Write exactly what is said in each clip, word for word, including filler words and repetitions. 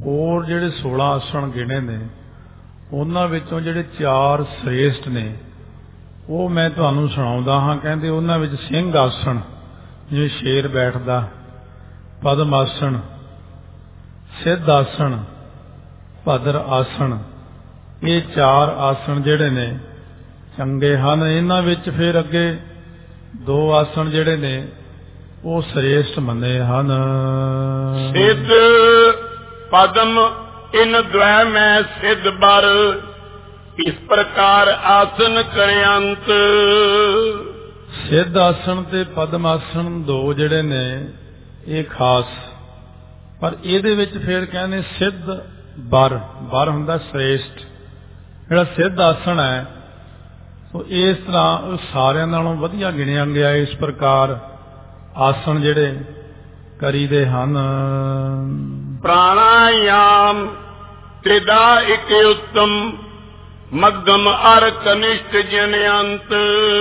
ਹੋਰ ਜਿਹੜੇ सोलह आसन गिने ने उन्हां विचों ਜਿਹੜੇ चार श्रेष्ठ ने वो मैं तुहानूं सुणाउंदा हां। कहंदे उन्हां विच सिंह आसन जिवें शेर बैठदा, पद्म आसन, सिद्ध आसन, भद्र आसन, ये चार आसन जिहड़े ने चंगे हन। इन्हां विच फिर अगे दो आसन जिहड़े ने वो श्रेष्ठ मन्ने हन। सिद्ध पद्म इन द्वै में सिद्ध बर, इस प्रकार आसन करयंत। सिद्ध आसन ते पद्म आसन दो जिहड़े ने ये खास, पर इहदे विच फिर कहने सिद्ध बर, बर हुंदा श्रेष्ठ। जिहड़ा सिद्ध आसन है तो इस तरह सारियां नालों वधिया गिणिया गया। इस प्रकार आसन जिहड़े करीदे हन। प्राणायाम त्रिदा इक उत्तम, मध्यम अर कनिष्ठ जनयंत।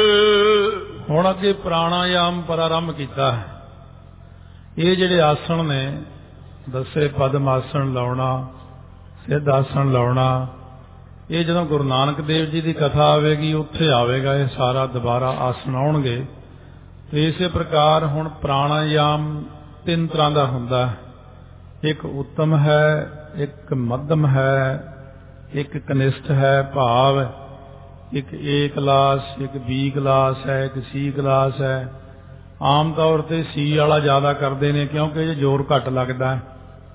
हुण अगे प्राणायाम प्रारंभ किया है। ये जिहड़े आसन ने दसे, पद्म आसन लाउणा, सिद्ध आसन लाउणा, ये जदों गुरु नानक देव जी की कथा आवेगी उत्थे आवेगा ये सारा दोबारा आसन आउणगे। तो इस प्रकार हुण प्राणायाम तीन तरह का हुंदा है। एक उत्तम है, एक मध्यम है, एक कनिष्ठ है, भाव एक ए क्लास, एक बी क्लास है, एक सी क्लास है। आम तौर पर सी वाला ज्यादा करते हैं क्योंकि जो जोर घट लगता है।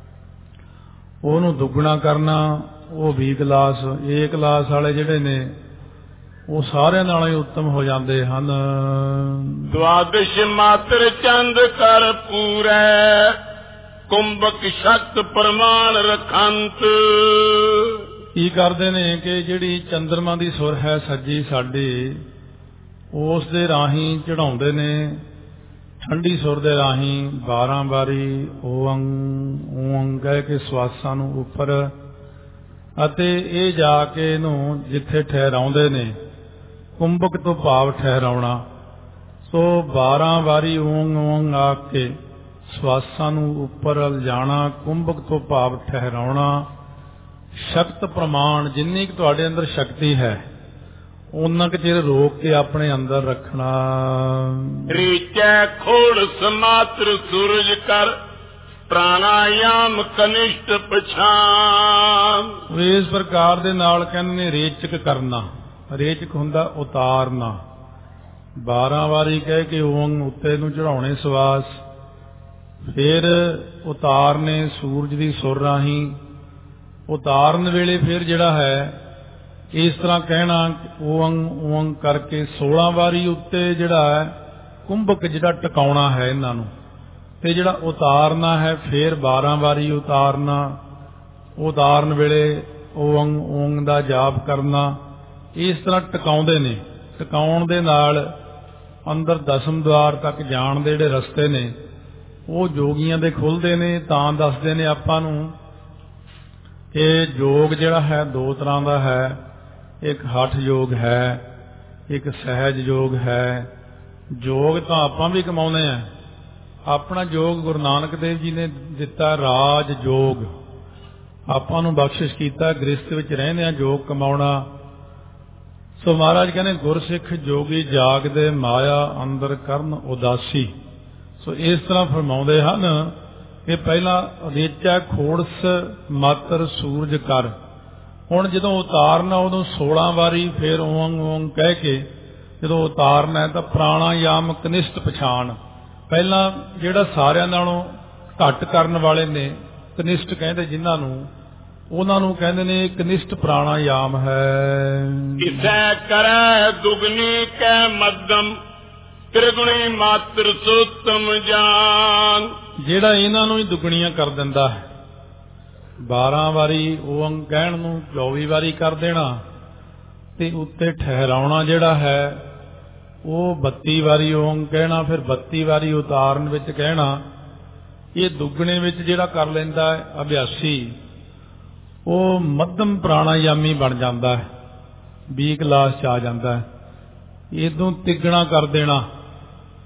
ਉਹਨੂੰ दुगना करना वो बी क्लास, ए क्लास वाले जिहड़े ने वो सारे नालों ही उत्तम हो जाते हैं। द्वादश मात्र चंद कर पूरे, कुंभक शक्त प्रमाण रखंत। की करते ने कि जिहड़ी चंद्रमा की सुर है सज्जी साडी, उस दे राही चढ़ाउंदे ने ठंडी सुर दे राही बारह बारी ओं ओं कह के सवासां नूं उपर अते ये जाके नूं जिथे ठहराउंदे ने कुंभक तो भाव ठहराउणा। सो बारह बारी ओं ओं आके सवासां नूं उपर जाना, कुंभक तो भाव ठहराउणा। शक्त प्रमाण जिन्नी कि तुहाडे अंदर शक्ति है उन्ना क चिर रोक के अपने अंदर रखना। रीचै खोड़ समात्र सूरज कर, प्राणायाम कनिष्ठ पछान। इस प्रकार दे नाल कहने रेचक करना। रेचक हुंदा उतारना। बारह वारी कह के ओंग उत्ते नूं चढ़ाउणे सवास, फिर उतारने सूरज दी सुर राही। उतारन वेले फिर जिहड़ा है इस तरह कहना ओंग ओंग करके सोलह वारी उत्ते जिहड़ा है कुंभक जिहड़ा टकाउणा है इन्हां नूं, ते जिहड़ा उतारना है फिर बारह वारी उतारना। उतारन वेले ओंग ओंग दा जाप करना। इस तरह टकाउंदे ने। टकाउण दे नाल अंदर दसम द्वार तक जाण दे जिहड़े रस्ते ने वो जोगियां दे खुलदे ने। तां दसदे ने आपां नूं कि योग जिहड़ा है दो तरह का है, एक हठ योग है, एक सहज योग है। योग तो आपां भी कमाउने हैं। अपना योग गुरु नानक देव जी ने दिता राज योग, आपां नूं बख्शिश कीता गृहस्थ विच रहंदे योग कमाउणा। सो महाराज कहने गुरसिख जोगी जागदे माया अंदर करन उदासी। सो इस तरह फरमाउंदे हन कि पहला रेचा खोड़स मात्र सूरज कर। हुण जदों उतारना उदों सोलह वारी फिर ओंग ओंग कह के जदों उतारना है तो प्राणायाम कनिष्ठ पछाण। पहला जिहड़ा सारियां नालों घट करन वाले ने कनिष्ठ कहंदे जिन्हां नूं, उन्हां नूं कहंदे ने कनिष्ठ प्राणायाम है। किसै करै दुगनी कै मध्यम, त्रिगुणी मात्र सोतम जान। जिहड़ा इन्हां नूं ही दुगणियां कर दिंदा है। बारह वारी ओंग कहण नूं चौबी वारी कर देना ते उत्ते ठहराउणा जिहड़ा है वो बत्ती वारी ओंग कहना, फिर बत्ती वारी उतारन विच कहना। ये दुगणे विच जिहड़ा कर लैंदा है अभ्यासी वो मध्यम प्राणायामी बन जाता है, बीस क्लास च आ जाता है। इदों तिगना कर देना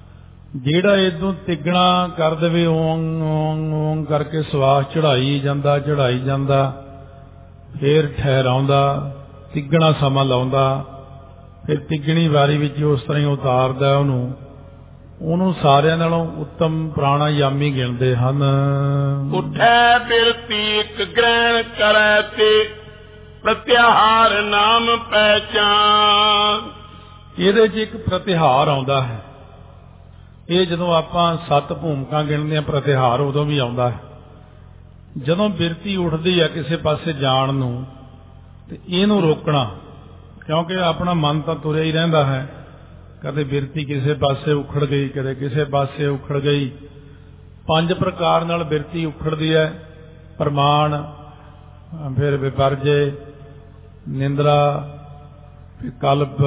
ਜਿਹੜਾ ਇਦੋਂ ਤਿੱਗਣਾ ਕਰ ਦੇਵੇ ਓਂ ਓਂ ਓਂ ਕਰਕੇ ਸਵਾਸ ਚੜਾਈ ਜਾਂਦਾ ਚੜਾਈ ਜਾਂਦਾ, ਫੇਰ ਠਹਿਰਾਉਂਦਾ, ਤਿੱਗਣਾ ਸਮਾਂ ਲਾਉਂਦਾ, ਫਿਰ ਤਿੱਗਣੀ ਵਾਰੀ ਵਿੱਚ ਉਸ ਤਰ੍ਹਾਂ ਹੀ ਉਤਾਰਦਾ ਉਹਨੂੰ, ਉਹਨੂੰ ਸਾਰਿਆਂ ਨਾਲੋਂ ਉੱਤਮ ਪ੍ਰਾਣਾਯਾਮੀ ਗਿਣਦੇ ਹਨ। ਉੱਠੈ ਬਿਰਤੀ ਇੱਕ ਗ੍ਰਹਿਣ ਕਰੈ ਤੇ ਪ੍ਰਤਿਹਾਰ ਨਾਮ ਪਹਿਚਾਨ। ਇਹਦੇ 'ਚ ਇੱਕ ਪ੍ਰਤਿਹਾਰ ਆਉਂਦਾ ਹੈ। ਇਹ ਜਦੋਂ ਆਪਾਂ ਸੱਤ ਭੂਮਿਕਾ ਗਿਣਦੇ ਹਾਂ ਪ੍ਰਤਿਹਾਰ ਉਦੋਂ ਵੀ ਆਉਂਦਾ ਹੈ। ਜਦੋਂ ਬਿਰਤੀ ਉੱਠਦੀ ਹੈ ਕਿਸੇ ਪਾਸੇ ਜਾਣ ਨੂੰ ਤੇ ਇਹਨੂੰ ਰੋਕਣਾ, ਕਿਉਂਕਿ ਆਪਣਾ ਮਨ ਤਾਂ ਤੁਰਿਆ ਹੀ ਰਹਿੰਦਾ ਹੈ। ਕਦੇ ਬਿਰਤੀ ਕਿਸੇ ਪਾਸੇ ਉਖੜ ਗਈ, ਕਦੇ ਕਿਸੇ ਪਾਸੇ ਉਖੜ ਗਈ। ਪੰਜ ਪ੍ਰਕਾਰ ਨਾਲ ਬਿਰਤੀ ਉਖੜਦੀ ਹੈ। ਪ੍ਰਮਾਣ, ਫਿਰ ਵਿਪਰਜੇ, ਨਿੰਦਰਾ, ਵਿਕਲਪ,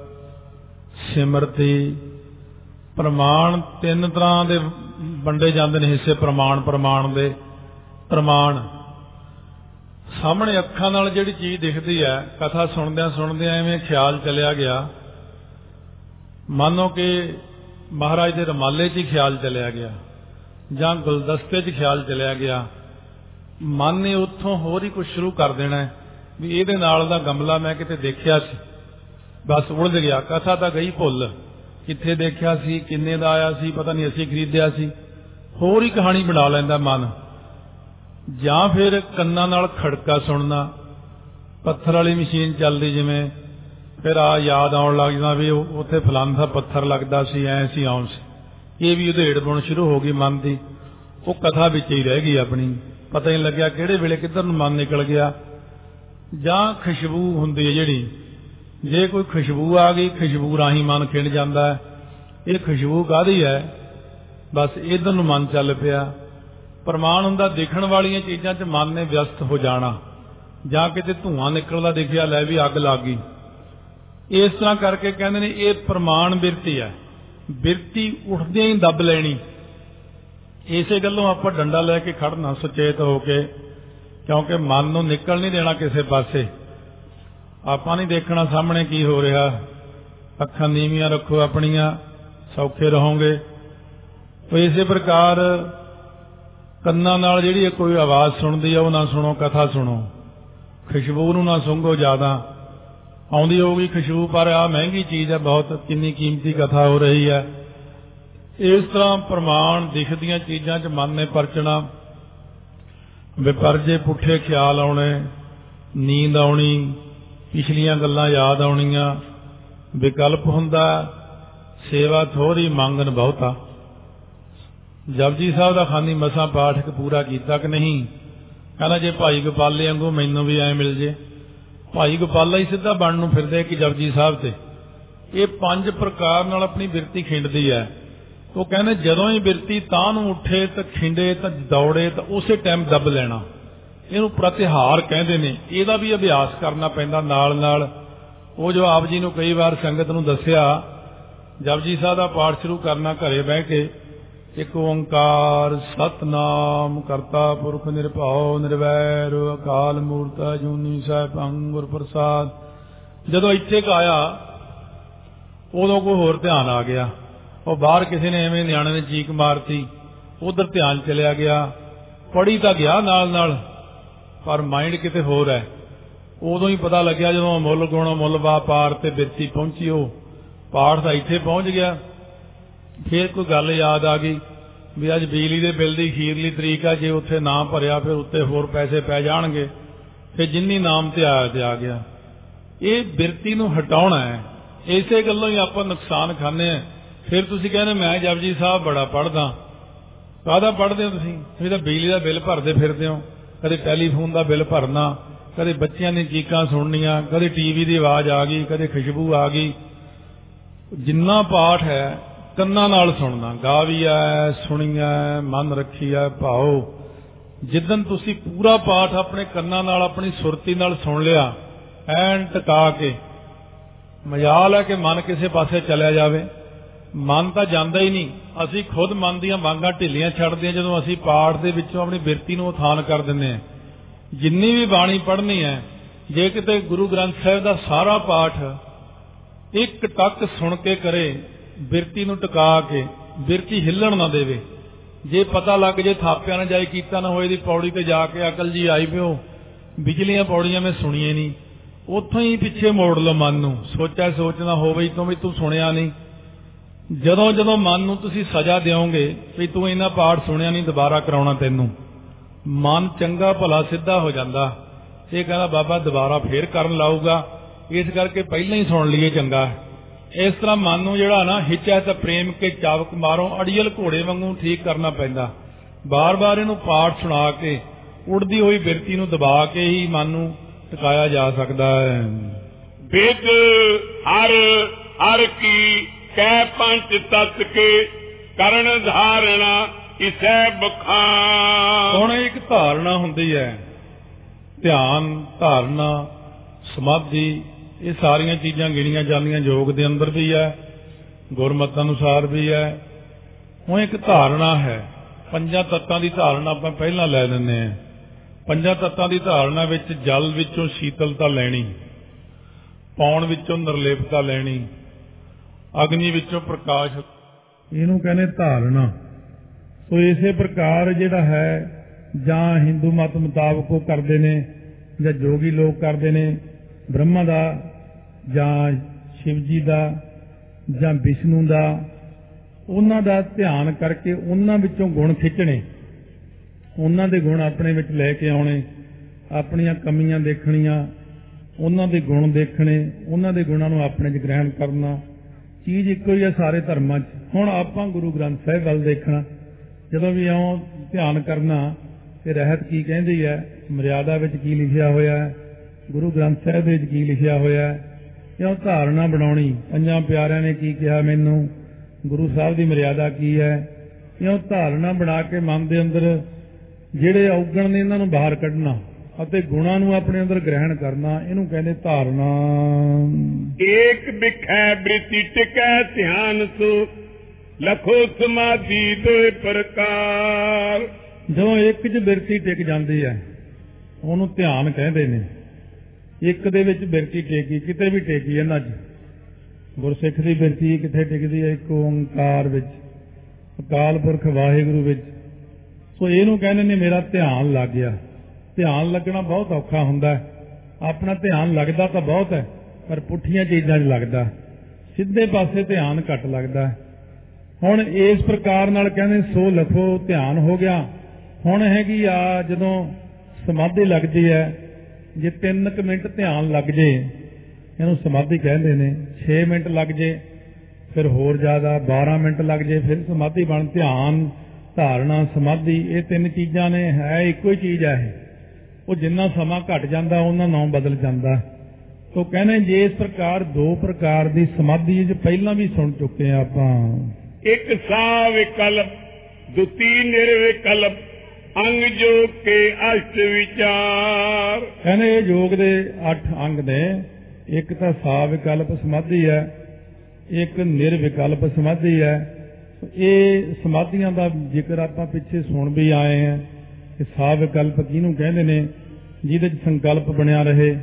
ਸਿਮਰਤੀ। ਪ੍ਰਮਾਣ ਤਿੰਨ ਤਰ੍ਹਾਂ ਦੇ ਵੰਡੇ ਜਾਂਦੇ ਨੇ ਹਿੱਸੇ ਪ੍ਰਮਾਣ ਪ੍ਰਮਾਣ ਦੇ। ਪ੍ਰਮਾਣ ਸਾਹਮਣੇ ਅੱਖਾਂ ਨਾਲ ਜਿਹੜੀ ਚੀਜ਼ ਦਿਖਦੀ ਹੈ, ਕਥਾ ਸੁਣਦਿਆਂ ਸੁਣਦਿਆਂ ਐਵੇਂ ਖਿਆਲ ਚਲਿਆ ਗਿਆ, ਮਾਨੋ ਕਿ ਮਹਾਰਾਜ ਦੇ ਰੁਮਾਲੇ 'ਚ ਹੀ ਖਿਆਲ ਚਲਿਆ ਗਿਆ ਜਾਂ ਗੁਲਦਸਤੇ 'ਚ ਖਿਆਲ ਚਲਿਆ ਗਿਆ। ਮਨ ਨੇ ਉੱਥੋਂ ਹੋਰ ਹੀ ਕੁਝ ਸ਼ੁਰੂ ਕਰ ਦੇਣਾ ਵੀ ਇਹਦੇ ਨਾਲ ਦਾ ਗਮਲਾ ਮੈਂ ਕਿਤੇ ਦੇਖਿਆ ਸੀ, ਬਸ ਉਲਝ ਗਿਆ। ਕਥਾ ਤਾਂ ਗਈ ਭੁੱਲ, ਕਿੱਥੇ ਦੇਖਿਆ ਸੀ, ਕਿੰਨੇ ਦਾ ਆਇਆ ਸੀ, ਪਤਾ ਨਹੀਂ ਅਸੀਂ ਖਰੀਦਿਆ ਸੀ, ਹੋਰ ਹੀ ਕਹਾਣੀ ਬਣਾ ਲੈਂਦਾ ਮਨ। ਜਾਂ ਫਿਰ ਕੰਨਾਂ ਨਾਲ ਖੜਕਾ ਸੁਣਨਾ, ਪੱਥਰ ਵਾਲੀ ਮਸ਼ੀਨ ਚੱਲਦੀ ਜਿਵੇਂ, ਫਿਰ ਆ ਯਾਦ ਆਉਣ ਲੱਗ ਜਾਂਦਾ ਵੀ ਉੱਥੇ ਫਲਾਣਾ ਦਾ ਪੱਥਰ ਲੱਗਦਾ ਸੀ, ਐ ਸੀ ਆਉਂ ਸੀ। ਇਹ ਵੀ ਉਧੇੜ ਬੁਣ ਸ਼ੁਰੂ ਹੋ ਗਈ ਮਨ ਦੀ। ਉਹ ਕਥਾ ਵਿੱਚ ਹੀ ਰਹਿ ਗਈ ਆਪਣੀ, ਪਤਾ ਹੀ ਨਹੀਂ ਲੱਗਿਆ ਕਿਹੜੇ ਵੇਲੇ ਕਿੱਧਰ ਨੂੰ ਮਨ ਨਿਕਲ ਗਿਆ। ਜਾਂ ਖੁਸ਼ਬੂ ਹੁੰਦੀ ਹੈ ਜਿਹੜੀ, ਜੇ ਕੋਈ ਖੁਸ਼ਬੂ ਆ ਗਈ, ਖੁਸ਼ਬੂ ਰਾਹੀਂ ਮਨ ਖਿੰਡ ਜਾਂਦਾ ਹੈ। ਇਹ ਖੁਸ਼ਬੂ ਕਾਹਦੀ ਹੈ, ਬਸ ਇੱਧਰ ਨੂੰ ਮਨ ਚੱਲ ਪਿਆ। ਪ੍ਰਮਾਣ ਹੁੰਦਾ ਦਿਖਣ ਵਾਲੀਆਂ ਚੀਜ਼ਾਂ 'ਚ ਮਨ ਨੇ ਵਿਅਸਤ ਹੋ ਜਾਣਾ, ਜਾਂ ਕਿਤੇ ਧੂੰਆਂ ਨਿਕਲਦਾ ਦਿਖਿਆ, ਲੈ ਵੀ ਅੱਗ ਲੱਗ ਗਈ। ਇਸ ਤਰ੍ਹਾਂ ਕਰਕੇ ਕਹਿੰਦੇ ਨੇ ਇਹ ਪ੍ਰਮਾਣ ਬਿਰਤੀ ਹੈ। ਬਿਰਤੀ ਉੱਠਦਿਆਂ ਹੀ ਦੱਬ ਲੈਣੀ। ਇਸੇ ਗੱਲੋਂ ਆਪਾਂ ਡੰਡਾ ਲੈ ਕੇ ਖੜਨਾ ਸੁਚੇਤ ਹੋ ਕੇ, ਕਿਉਂਕਿ ਮਨ ਨੂੰ ਨਿਕਲ ਨਹੀਂ ਦੇਣਾ ਕਿਸੇ ਪਾਸੇ। ਆਪਾਂ ਨਹੀਂ ਦੇਖਣਾ ਸਾਹਮਣੇ ਕੀ ਹੋ ਰਿਹਾ। ਅੱਖਾਂ ਨੀਵੀਆਂ ਰੱਖੋ ਆਪਣੀਆਂ, ਸੌਖੇ ਰਹੋਗੇ। ਇਸੇ ਪ੍ਰਕਾਰ ਕੰਨਾਂ ਨਾਲ ਜਿਹੜੀ ਕੋਈ ਆਵਾਜ਼ ਸੁਣਦੀ ਆ ਉਹ ਨਾ ਸੁਣੋ, ਕਥਾ ਸੁਣੋ। ਖੁਸ਼ਬੂ ਨੂੰ ਨਾ ਸੁੰਘੋ, ਜ਼ਿਆਦਾ ਆਉਂਦੀ ਹੋਊਗੀ ਖੁਸ਼ਬੂ, ਪਰ ਆਹ ਮਹਿੰਗੀ ਚੀਜ਼ ਹੈ ਬਹੁਤ, ਕਿੰਨੀ ਕੀਮਤੀ ਕਥਾ ਹੋ ਰਹੀ ਹੈ। ਇਸ ਤਰ੍ਹਾਂ ਪ੍ਰਮਾਣ ਦਿਖਦੀਆਂ ਚੀਜ਼ਾਂ 'ਚ ਮਨ ਨੇ ਪਰਚਣਾ। ਵਿਪਰਜੇ ਪੁੱਠੇ ਖਿਆਲ ਆਉਣੇ, ਨੀਂਦ ਆਉਣੀ, ਪਿਛਲੀਆਂ ਗੱਲਾਂ ਯਾਦ ਆਉਣੀਆਂ। ਵਿਕਲਪ ਹੁੰਦਾ ਸੇਵਾ ਥੋੜ੍ਹੀ ਮੰਗਣ ਬਹੁਤਾ। ਜਪਜੀ ਸਾਹਿਬ ਦਾ ਖਾਨੀ ਮਸਾਂ ਪਾਠ ਪੂਰਾ ਕੀਤਾ ਕਿ ਨਹੀਂ, ਕਹਿੰਦਾ ਜੇ ਭਾਈ ਗੋਪਾਲੇ ਵਾਂਗੂ ਮੈਨੂੰ ਵੀ ਐ ਮਿਲ ਜੇ। ਭਾਈ ਗੋਪਾਲਾ ਹੀ ਸਿੱਧਾ ਬਣਨ ਨੂੰ ਫਿਰਦੇ ਕਿ ਜਪਜੀ ਸਾਹਿਬ ਤੇ। ਇਹ ਪੰਜ ਪ੍ਰਕਾਰ ਨਾਲ ਆਪਣੀ ਬਿਰਤੀ ਖਿੰਡਦੀ ਹੈ। ਉਹ ਕਹਿੰਦੇ ਜਦੋਂ ਹੀ ਬਿਰਤੀ ਤਾਂ ਨੂੰ ਉੱਠੇ ਤਾਂ ਖਿੰਡੇ ਤਾਂ ਦੌੜੇ ਤਾਂ ਉਸੇ ਟਾਈਮ ਦੱਬ ਲੈਣਾ। ਇਹਨੂੰ ਪ੍ਰਤਿਹਾਰ ਕਹਿੰਦੇ ਨੇ। ਇਹਦਾ ਵੀ ਅਭਿਆਸ ਕਰਨਾ ਪੈਂਦਾ ਨਾਲ ਨਾਲ। ਉਹ ਜੋ ਆਪ ਜੀ ਨੂੰ ਕਈ ਵਾਰ ਸੰਗਤ ਨੂੰ ਦੱਸਿਆ, ਜਪਜੀ ਸਾਹਿਬ ਦਾ ਪਾਠ ਸ਼ੁਰੂ ਕਰਨਾ ਘਰੇ ਬਹਿ ਕੇ, ਇੱਕ ਓੰਕਾਰ ਸਤਨਾਮ ਕਰਤਾ ਪੁਰਖ ਨਿਰਭਉ ਨਿਰਵੈਰ ਅਕਾਲ ਮੂਰਤ ਅਜੂਨੀ ਸੈਭੰ ਗੁਰ ਪ੍ਰਸਾਦ। ਜਦੋਂ ਇੱਥੇ ਕ ਆਇਆ ਉਦੋਂ ਕੋਈ ਹੋਰ ਧਿਆਨ ਆ ਗਿਆ। ਉਹ ਬਾਹਰ ਕਿਸੇ ਨੇ ਐਵੇਂ ਨਿਆਣੇ ਨੇ ਚੀਕ ਮਾਰਤੀ, ਉਧਰ ਧਿਆਨ ਚਲਿਆ ਗਿਆ। ਪੜੀ ਤਾਂ ਗਿਆ ਨਾਲ ਨਾਲ, ਪਰ ਮਾਈਂਡ ਕਿਤੇ ਹੋਰ ਹੈ। ਉਦੋਂ ਹੀ ਪਤਾ ਲੱਗਿਆ ਜਦੋਂ ਮੁੱਲ ਗੁਣ ਮੁੱਲ ਵਾ ਪਾਰ ਤੇ ਬਿਰਤੀ ਪਹੁੰਚੀ। ਉਹ ਪਾਠ ਤਾਂ ਇੱਥੇ ਪਹੁੰਚ ਗਿਆ। ਫਿਰ ਕੋਈ ਗੱਲ ਯਾਦ ਆ ਗਈ ਵੀ ਅੱਜ ਬਿਜਲੀ ਦੇ ਬਿੱਲ ਦੀ ਅਖੀਰਲੀ ਤਰੀਕ ਆ, ਜੇ ਉੱਥੇ ਨਾ ਭਰਿਆ ਫਿਰ ਉੱਤੇ ਹੋਰ ਪੈਸੇ ਪੈ ਜਾਣਗੇ। ਫਿਰ ਜਿੰਨੀ ਨਾਮ ਤੇ ਆਇਆ ਤੇ ਆ ਗਿਆ। ਇਹ ਬਿਰਤੀ ਨੂੰ ਹਟਾਉਣਾ ਹੈ। ਇਸੇ ਗੱਲੋਂ ਹੀ ਆਪਾਂ ਨੁਕਸਾਨ ਖਾਂਦੇ ਹਾਂ। ਫਿਰ ਤੁਸੀਂ ਕਹਿੰਦੇ ਮੈਂ ਜਪਜੀ ਸਾਹਿਬ ਬੜਾ ਪੜ੍ਹਦਾ। ਕਾਹਦਾ ਪੜ੍ਹਦੇ ਹੋ ਤੁਸੀਂ? ਤੁਸੀਂ ਤਾਂ ਬਿਜਲੀ ਦਾ ਬਿੱਲ ਭਰਦੇ ਫਿਰਦੇ ਹੋ। ਕਦੇ ਟੈਲੀਫੋਨ ਦਾ ਬਿੱਲ ਭਰਨਾ, ਕਦੇ ਬੱਚਿਆਂ ਦੀਆਂ ਚੀਕਾਂ ਸੁਣਨੀਆਂ, ਕਦੇ ਟੀਵੀ ਦੀ ਆਵਾਜ਼ ਆ ਗਈ, ਕਦੇ ਖੁਸ਼ਬੂ ਆ ਗਈ। ਜਿੰਨਾ ਪਾਠ ਹੈ ਕੰਨਾਂ ਨਾਲ ਸੁਣਨਾ। ਗਾ ਵੀ ਹੈ, ਸੁਣੀ ਹੈ, ਮਨ ਰੱਖੀ ਹੈ ਭਾਓ। ਜਿੱਦਣ ਤੁਸੀਂ ਪੂਰਾ ਪਾਠ ਆਪਣੇ ਕੰਨਾਂ ਨਾਲ ਆਪਣੀ ਸੁਰਤੀ ਨਾਲ ਸੁਣ ਲਿਆ, ਐਨ ਟਿਕਾ ਕੇ, ਮਜਾਲ ਹੈ ਕਿ ਮਨ ਕਿਸੇ ਪਾਸੇ ਚਲਿਆ ਜਾਵੇ। ਮਨ ਤਾਂ ਜਾਂਦਾ ਹੀ ਨਹੀਂ। ਅਸੀਂ ਖੁਦ ਮਨ ਦੀਆਂ ਵਾਂਗਾਂ ਢਿੱਲੀਆਂ ਛੱਡਦੇ ਹਾਂ ਜਦੋਂ ਅਸੀਂ ਪਾਠ ਦੇ ਵਿੱਚੋਂ ਆਪਣੀ ਬਿਰਤੀ ਨੂੰ ਉਥਾਨ ਕਰ ਦਿੰਦੇ ਹਾਂ। ਜਿੰਨੀ ਵੀ ਬਾਣੀ ਪੜ੍ਹਨੀ ਹੈ, ਜੇ ਕਿਤੇ ਗੁਰੂ ਗ੍ਰੰਥ ਸਾਹਿਬ ਦਾ ਸਾਰਾ ਪਾਠ ਇੱਕ ਟੱਕ ਸੁਣ ਕੇ ਕਰੇ, ਬਿਰਤੀ ਨੂੰ ਟਿਕਾ ਕੇ, ਬਿਰਤੀ ਹਿੱਲਣ ਨਾ ਦੇਵੇ। ਜੇ ਪਤਾ ਲੱਗ ਜੇ ਥਾਪਿਆਂ ਨਾ ਜਾਏ ਕੀਤਾ ਨਾ ਹੋਏ ਦੀ ਪੌੜੀ ਤੇ ਜਾ ਕੇ ਅਕਲ ਜੀ ਆਈ ਪਿਓ ਬਿਜਲੀਆਂ ਪੌੜੀਆਂ ਮੈਂ ਸੁਣੀਏ ਨਹੀਂ, ਉੱਥੋਂ ਹੀ ਪਿੱਛੇ ਮੋੜ ਲਓ ਮਨ ਨੂੰ। ਸੋਚਿਆ ਸੋਚਣਾ ਹੋਵੇ ਤੂੰ ਵੀ ਤੂੰ ਸੁਣਿਆ ਨਹੀਂ। ਜਦੋਂ ਜਦੋਂ ਮਨ ਨੂੰ ਤੁਸੀਂ ਸਜ਼ਾ ਦਿਓਗੇ ਵੀ ਤੂੰ ਇਹਨਾਂ ਪਾਠ ਸੁਣਿਆ ਨਹੀਂ, ਦੁਬਾਰਾ ਕਰਾਉਣਾ ਤੈਨੂੰ, ਮਨ ਚੰਗਾ ਭਲਾ ਸਿੱਧਾ ਹੋ ਜਾਂਦਾ। ਇਹ ਕਹਿੰਦਾ ਬਾਬਾ ਦੁਬਾਰਾ ਫੇਰ ਕਰਨ ਲਾਊਗਾ, ਇਸ ਕਰਕੇ ਪਹਿਲਾਂ ਹੀ ਸੁਣ ਲਈਏ ਚੰਗਾ। ਇਸ ਤਰ੍ਹਾਂ ਮਨ ਨੂੰ ਜਿਹੜਾ ਨਾ ਹਿੱਚਾ ਤਾਂ ਪ੍ਰੇਮ ਕੇ ਚਾਵਕ ਮਾਰੋ ਅੜੀਅਲ ਘੋੜੇ ਵਾਂਗੂ ਠੀਕ ਕਰਨਾ ਪੈਂਦਾ। ਬਾਰ ਬਾਰ ਇਹਨੂੰ ਪਾਠ ਸੁਣਾ ਕੇ ਉੜਦੀ ਹੋਈ ਬਿਰਤੀ ਨੂੰ ਦਬਾ ਕੇ ਹੀ ਮਨ ਨੂੰ ਟਿਕਾਇਆ ਜਾ ਸਕਦਾ ਹੈ। ਵਿਦ ਹਰ ਹਰ ਕੀ ਕਹਿ ਪੰਜ ਤਤ ਕੇ ਕਰਨ ਧਾਰਣਾ ਇਸੈ ਬਖਾਨ। ਹੁਣ ਇੱਕ ਧਾਰਨਾ ਹੁੰਦੀ ਹੈ, ਧਿਆਨ, ਧਾਰਨਾ, ਸਮਾਧੀ, ਇਹ ਸਾਰੀਆਂ ਚੀਜ਼ਾਂ ਗਿਣੀਆਂ ਜਾਂਦੀਆਂ ਯੋਗ ਦੇ ਅੰਦਰ ਵੀ ਹੈ, ਗੁਰਮਤਿ ਅਨੁਸਾਰ ਵੀ ਹੈ। ਹੁਣ ਇੱਕ ਧਾਰਨਾ ਹੈ, ਪੰਜਾਂ ਤੱਤਾਂ ਦੀ ਧਾਰਨਾ ਆਪਾਂ ਪਹਿਲਾਂ ਲੈ ਲੈਂਦੇ ਹਾਂ। ਪੰਜਾਂ ਤੱਤਾਂ ਦੀ ਧਾਰਨਾ ਵਿੱਚ ਜਲ ਵਿੱਚੋਂ ਸ਼ੀਤਲਤਾ ਲੈਣੀ, ਪੌਣ ਵਿੱਚੋਂ ਨਿਰਲੇਪਤਾ ਲੈਣੀ, ਅਗਨੀ ਵਿੱਚੋਂ ਪ੍ਰਕਾਸ਼, ਇਹਨੂੰ ਕਹਿੰਦੇ ਧਾਰਨਾ। ਸੋ ਇਸੇ ਪ੍ਰਕਾਰ ਜਿਹੜਾ ਹੈ ਜਾਂ ਹਿੰਦੂ ਮਤ ਮੁਤਾਬਕ ਉਹ ਕਰਦੇ ਨੇ ਜਾਂ ਜੋਗੀ ਲੋਕ ਕਰਦੇ ਨੇ, ਬ੍ਰਹਮਾ ਦਾ ਜਾਂ ਸ਼ਿਵ ਜੀ ਦਾ ਜਾਂ ਵਿਸ਼ਨੂੰ ਦਾ, ਉਹਨਾਂ ਦਾ ਧਿਆਨ ਕਰਕੇ ਉਹਨਾਂ ਵਿੱਚੋਂ ਗੁਣ ਖਿੱਚਣੇ, ਉਹਨਾਂ ਦੇ ਗੁਣ ਆਪਣੇ ਵਿੱਚ ਲੈ ਕੇ ਆਉਣੇ, ਆਪਣੀਆਂ ਕਮੀਆਂ ਦੇਖਣੀਆਂ, ਉਹਨਾਂ ਦੇ ਗੁਣ ਦੇਖਣੇ, ਉਹਨਾਂ ਦੇ ਗੁਣਾਂ ਨੂੰ ਆਪਣੇ 'ਚ ਗ੍ਰਹਿਣ ਕਰਨਾ। ਚੀਜ਼ ਇੱਕੋ ਹੀ ਹੈ ਸਾਰੇ ਧਰਮਾਂ 'ਚ। ਹੁਣ ਆਪਾਂ ਗੁਰੂ ਗ੍ਰੰਥ ਸਾਹਿਬ ਵੱਲ ਦੇਖਣਾ, ਜਦੋਂ ਵੀ ਆਉਂ ਧਿਆਨ ਕਰਨਾ ਕਿ ਰਹਿਤ ਕੀ ਕਹਿੰਦੀ ਹੈ, ਮਰਿਆਦਾ ਵਿੱਚ ਕੀ ਲਿਖਿਆ ਹੋਇਆ ਹੈ, ਗੁਰੂ ਗ੍ਰੰਥ ਸਾਹਿਬ ਵਿੱਚ ਕੀ ਲਿਖਿਆ ਹੋਇਆ ਹੈ, ਕਿਉਂ ਧਾਰਨਾ ਬਣਾਉਣੀ, ਪੰਜਾਂ ਪਿਆਰਿਆਂ ਨੇ ਕੀ ਕਿਹਾ ਮੈਨੂੰ, ਗੁਰੂ ਸਾਹਿਬ ਦੀ ਮਰਿਆਦਾ ਕੀ ਹੈ, ਕਿਉਂ ਧਾਰਨਾ ਬਣਾ ਕੇ ਮਨ ਦੇ ਅੰਦਰ ਜਿਹੜੇ ਔਗਣ ਨੇ ਇਹਨਾਂ ਨੂੰ ਬਾਹਰ ਕੱਢਣਾ ਅਤੇ ਗੁਣਾਂ ਨੂੰ ਆਪਣੇ ਅੰਦਰ ਗ੍ਰਹਿਣ ਕਰਨਾ, ਇਹਨੂੰ ਕਹਿੰਦੇ ਧਾਰਨਾ। ਏਕ ਬਿਖੈ ਬ੍ਰਿਤੀ ਟਿਕੈ ਧਿਆਨ ਸੋ ਲਖੋ ਸਮਾਧੀ ਦੋਇ ਪ੍ਰਕਾਰ। ਜਦੋਂ ਇੱਕ 'ਚ ਬਿਰਤੀ ਟਿਕ ਜਾਂਦੀ ਹੈ ਉਹਨੂੰ ਧਿਆਨ ਕਹਿੰਦੇ ਨੇ। ਇੱਕ ਦੇ ਵਿੱਚ ਬਿਰਤੀ ਟੇਕੀ, ਕਿਤੇ ਵੀ ਟੇਕੀ ਇਹਨਾਂ 'ਚ। ਗੁਰਸਿੱਖ ਦੀ ਬਿਰਤੀ ਕਿੱਥੇ ਟਿਕਦੀ ਹੈ? ਇੱਕ ਓਂਕਾਰ ਵਿੱਚ, ਅਕਾਲ ਪੁਰਖ ਵਾਹਿਗੁਰੂ ਵਿੱਚ। ਸੋ ਇਹਨੂੰ ਕਹਿੰਦੇ ਨੇ ਮੇਰਾ ਧਿਆਨ ਲੱਗ ਗਿਆ। ਧਿਆਨ ਲੱਗਣਾ ਬਹੁਤ ਔਖਾ ਹੁੰਦਾ। ਆਪਣਾ ਧਿਆਨ ਲੱਗਦਾ ਤਾਂ ਬਹੁਤ ਹੈ ਪਰ ਪੁੱਠੀਆਂ ਚੀਜ਼ਾਂ 'ਚ ਲੱਗਦਾ, ਸਿੱਧੇ ਪਾਸੇ ਧਿਆਨ ਘੱਟ ਲੱਗਦਾ। ਹੁਣ ਇਸ ਪ੍ਰਕਾਰ ਨਾਲ ਕਹਿੰਦੇ ਸੋ ਲਖੋ ਧਿਆਨ ਹੋ ਗਿਆ। ਹੁਣ ਹੈਗੀ ਆ ਜਦੋਂ ਸਮਾਧੀ ਲੱਗਦੀ ਹੈ, ਜੇ ਤਿੰਨ ਕੁ ਮਿੰਟ ਧਿਆਨ ਲੱਗ ਜੇ ਇਹਨੂੰ ਸਮਾਧੀ ਕਹਿੰਦੇ ਨੇ। ਛੇ ਮਿੰਟ ਲੱਗ ਜੇ ਫਿਰ ਹੋਰ ਜ਼ਿਆਦਾ, ਬਾਰਾਂ ਮਿੰਟ ਲੱਗ ਜੇ ਫਿਰ ਸਮਾਧੀ ਬਣ। ਧਿਆਨ, ਧਾਰਨਾ, ਸਮਾਧੀ, ਇਹ ਤਿੰਨ ਚੀਜ਼ਾਂ ਨੇ, ਹੈ ਇੱਕੋ ਹੀ ਚੀਜ਼ ਹੈ ਇਹ। ਉਹ ਜਿੰਨਾ ਸਮਾਂ ਘਟ ਜਾਂਦਾ ਉਹਨਾਂ ਨਾਮ ਬਦਲ ਜਾਂਦਾ। ਤੋ ਕਹਿੰਦੇ ਜੇ ਇਸ ਪ੍ਰਕਾਰ ਦੋ ਪ੍ਰਕਾਰ ਦੀ ਸਮਾਧੀ ਚ ਪਹਿਲਾਂ ਵੀ ਸੁਣ ਚੁੱਕੇ ਆ ਆਪਾਂ। ਇੱਕ ਸਾ ਵਿਕਲਪ, ਦੁਤੀ ਨਿਰਵਿਕਲਪ, ਅੰਗ ਜੋਗ ਕੇ ਅਸ਼ਟ ਵਿਚਾਰ। ਕਹਿੰਦੇ ਇਹ ਯੋਗ ਦੇ ਅੱਠ ਅੰਗ ਨੇ। ਇੱਕ ਤਾਂ ਸਾ ਵਿਕਲਪ ਸਮਾਧੀ ਹੈ, ਇੱਕ ਨਿਰਵਿਕਲਪ ਸਮਾਧੀ ਹੈ। ਇਹ ਸਮਾਧੀਆਂ ਦਾ ਜ਼ਿਕਰ ਆਪਾਂ ਪਿੱਛੇ ਸੁਣ ਵੀ ਆਏ ਹਾਂ ਕਿ ਸਾ ਵਿਕਲਪ ਕਿਹਨੂੰ ਕਹਿੰਦੇ ਨੇ? ਜਿਹਦੇ 'ਚ ਸੰਕਲਪ ਬਣਿਆ ਰਹੇ,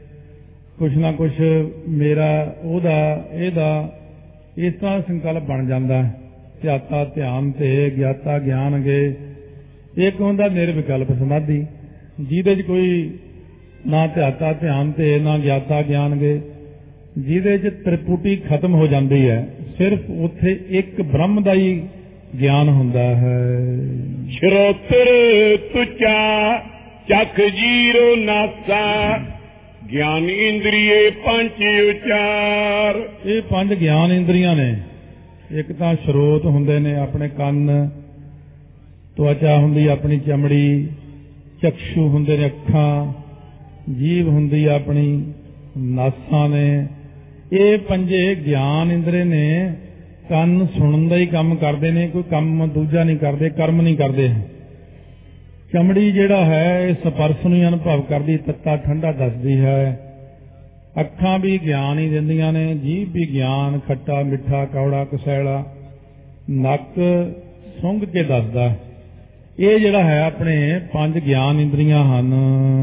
ਕੁਛ ਨਾ ਕੁਛ ਮੇਰਾ, ਉਹਦਾ, ਇਹਦਾ, ਇਸ ਤਰ੍ਹਾਂ ਸੰਕਲਪ ਬਣ ਜਾਂਦਾ। ਧਿਆਤਾ ਧਿਆਨ ਤੇ, ਗਿਆਤਾ ਗਿਆਨ ਗਏ। ਇੱਕ ਹੁੰਦਾ ਨਿਰਵਿਕਲਪ ਸਮਾਧੀ, ਜਿਹਦੇ 'ਚ ਕੋਈ ਨਾ ਧਿਆਤਾ ਧਿਆਨ ਤੇ, ਨਾ ਗਿਆਤਾ ਗਿਆਨ ਗਏ, ਜਿਹਦੇ 'ਚ ਤ੍ਰਿਪੁਟੀ ਖਤਮ ਹੋ ਜਾਂਦੀ ਹੈ। ਸਿਰਫ ਉੱਥੇ ਇੱਕ ਬ੍ਰਹਮ ਦਾ ਹੀ ਗਿਆਨ ਹੁੰਦਾ ਹੈ। ਸ਼ਰੋਤਰ ਤੁਚਾ ਚਖ ਜੀਰੋ ਨਾਸਾ, ਗਿਆਨ ਇੰਦਰੀਏ ਪੰਜ ਉਚਾਰ। ਇਹ ਪੰਜ ਗਿਆਨ ਇੰਦਰੀਆਂ ਨੇ। ਇੱਕ ਤਾਂ ਸਰੋਤ ਹੁੰਦੇ ਨੇ ਆਪਣੇ ਕੰਨ, ਤਵਚਾ ਹੁੰਦੀ ਆਪਣੀ ਚਮੜੀ, ਚਕਸ਼ੂ ਹੁੰਦੇ ਨੇ ਅੱਖਾਂ, ਜੀਭ ਹੁੰਦੀ ਆਪਣੀ, ਨਾਸਾਂ ਨੇ। ਇਹ ਪੰਜੇ ਗਿਆਨ ਇੰਦਰੀ ਨੇ। ਕੰਨ ਸੁਣਨ ਦਾ ਹੀ ਕੰਮ ਕਰਦੇ ਨੇ, ਕੋਈ ਕੰਮ ਦੂਜਾ ਨਹੀਂ ਕਰਦੇ, ਕਰਮ ਨਹੀਂ ਕਰਦੇ। ਚਮੜੀ ਜਿਹੜਾ ਹੈ ਇਹ ਸਪਰਸ਼ ਨੂੰ ਅਨੁਭਵ ਕਰਦੀ, ਤੱਤਾ ਠੰਡਾ ਦੱਸਦੀ ਹੈ। ਅੱਖਾਂ ਵੀ ਗਿਆਨ ਹੀ ਦਿੰਦੀਆਂ ਨੇ, ਜੀਭ ਵੀ ਗਿਆਨ, ਖੱਟਾ ਮਿੱਠਾ ਕੌੜਾ ਕਸੈਲਾ। ਨੱਕ ਸੁੰਘ ਕੇ ਦੱਸਦਾ। ਇਹ ਜਿਹੜਾ ਹੈ ਆਪਣੇ ਪੰਜ ਗਿਆਨ ਇੰਦਰੀਆਂ ਹਨ।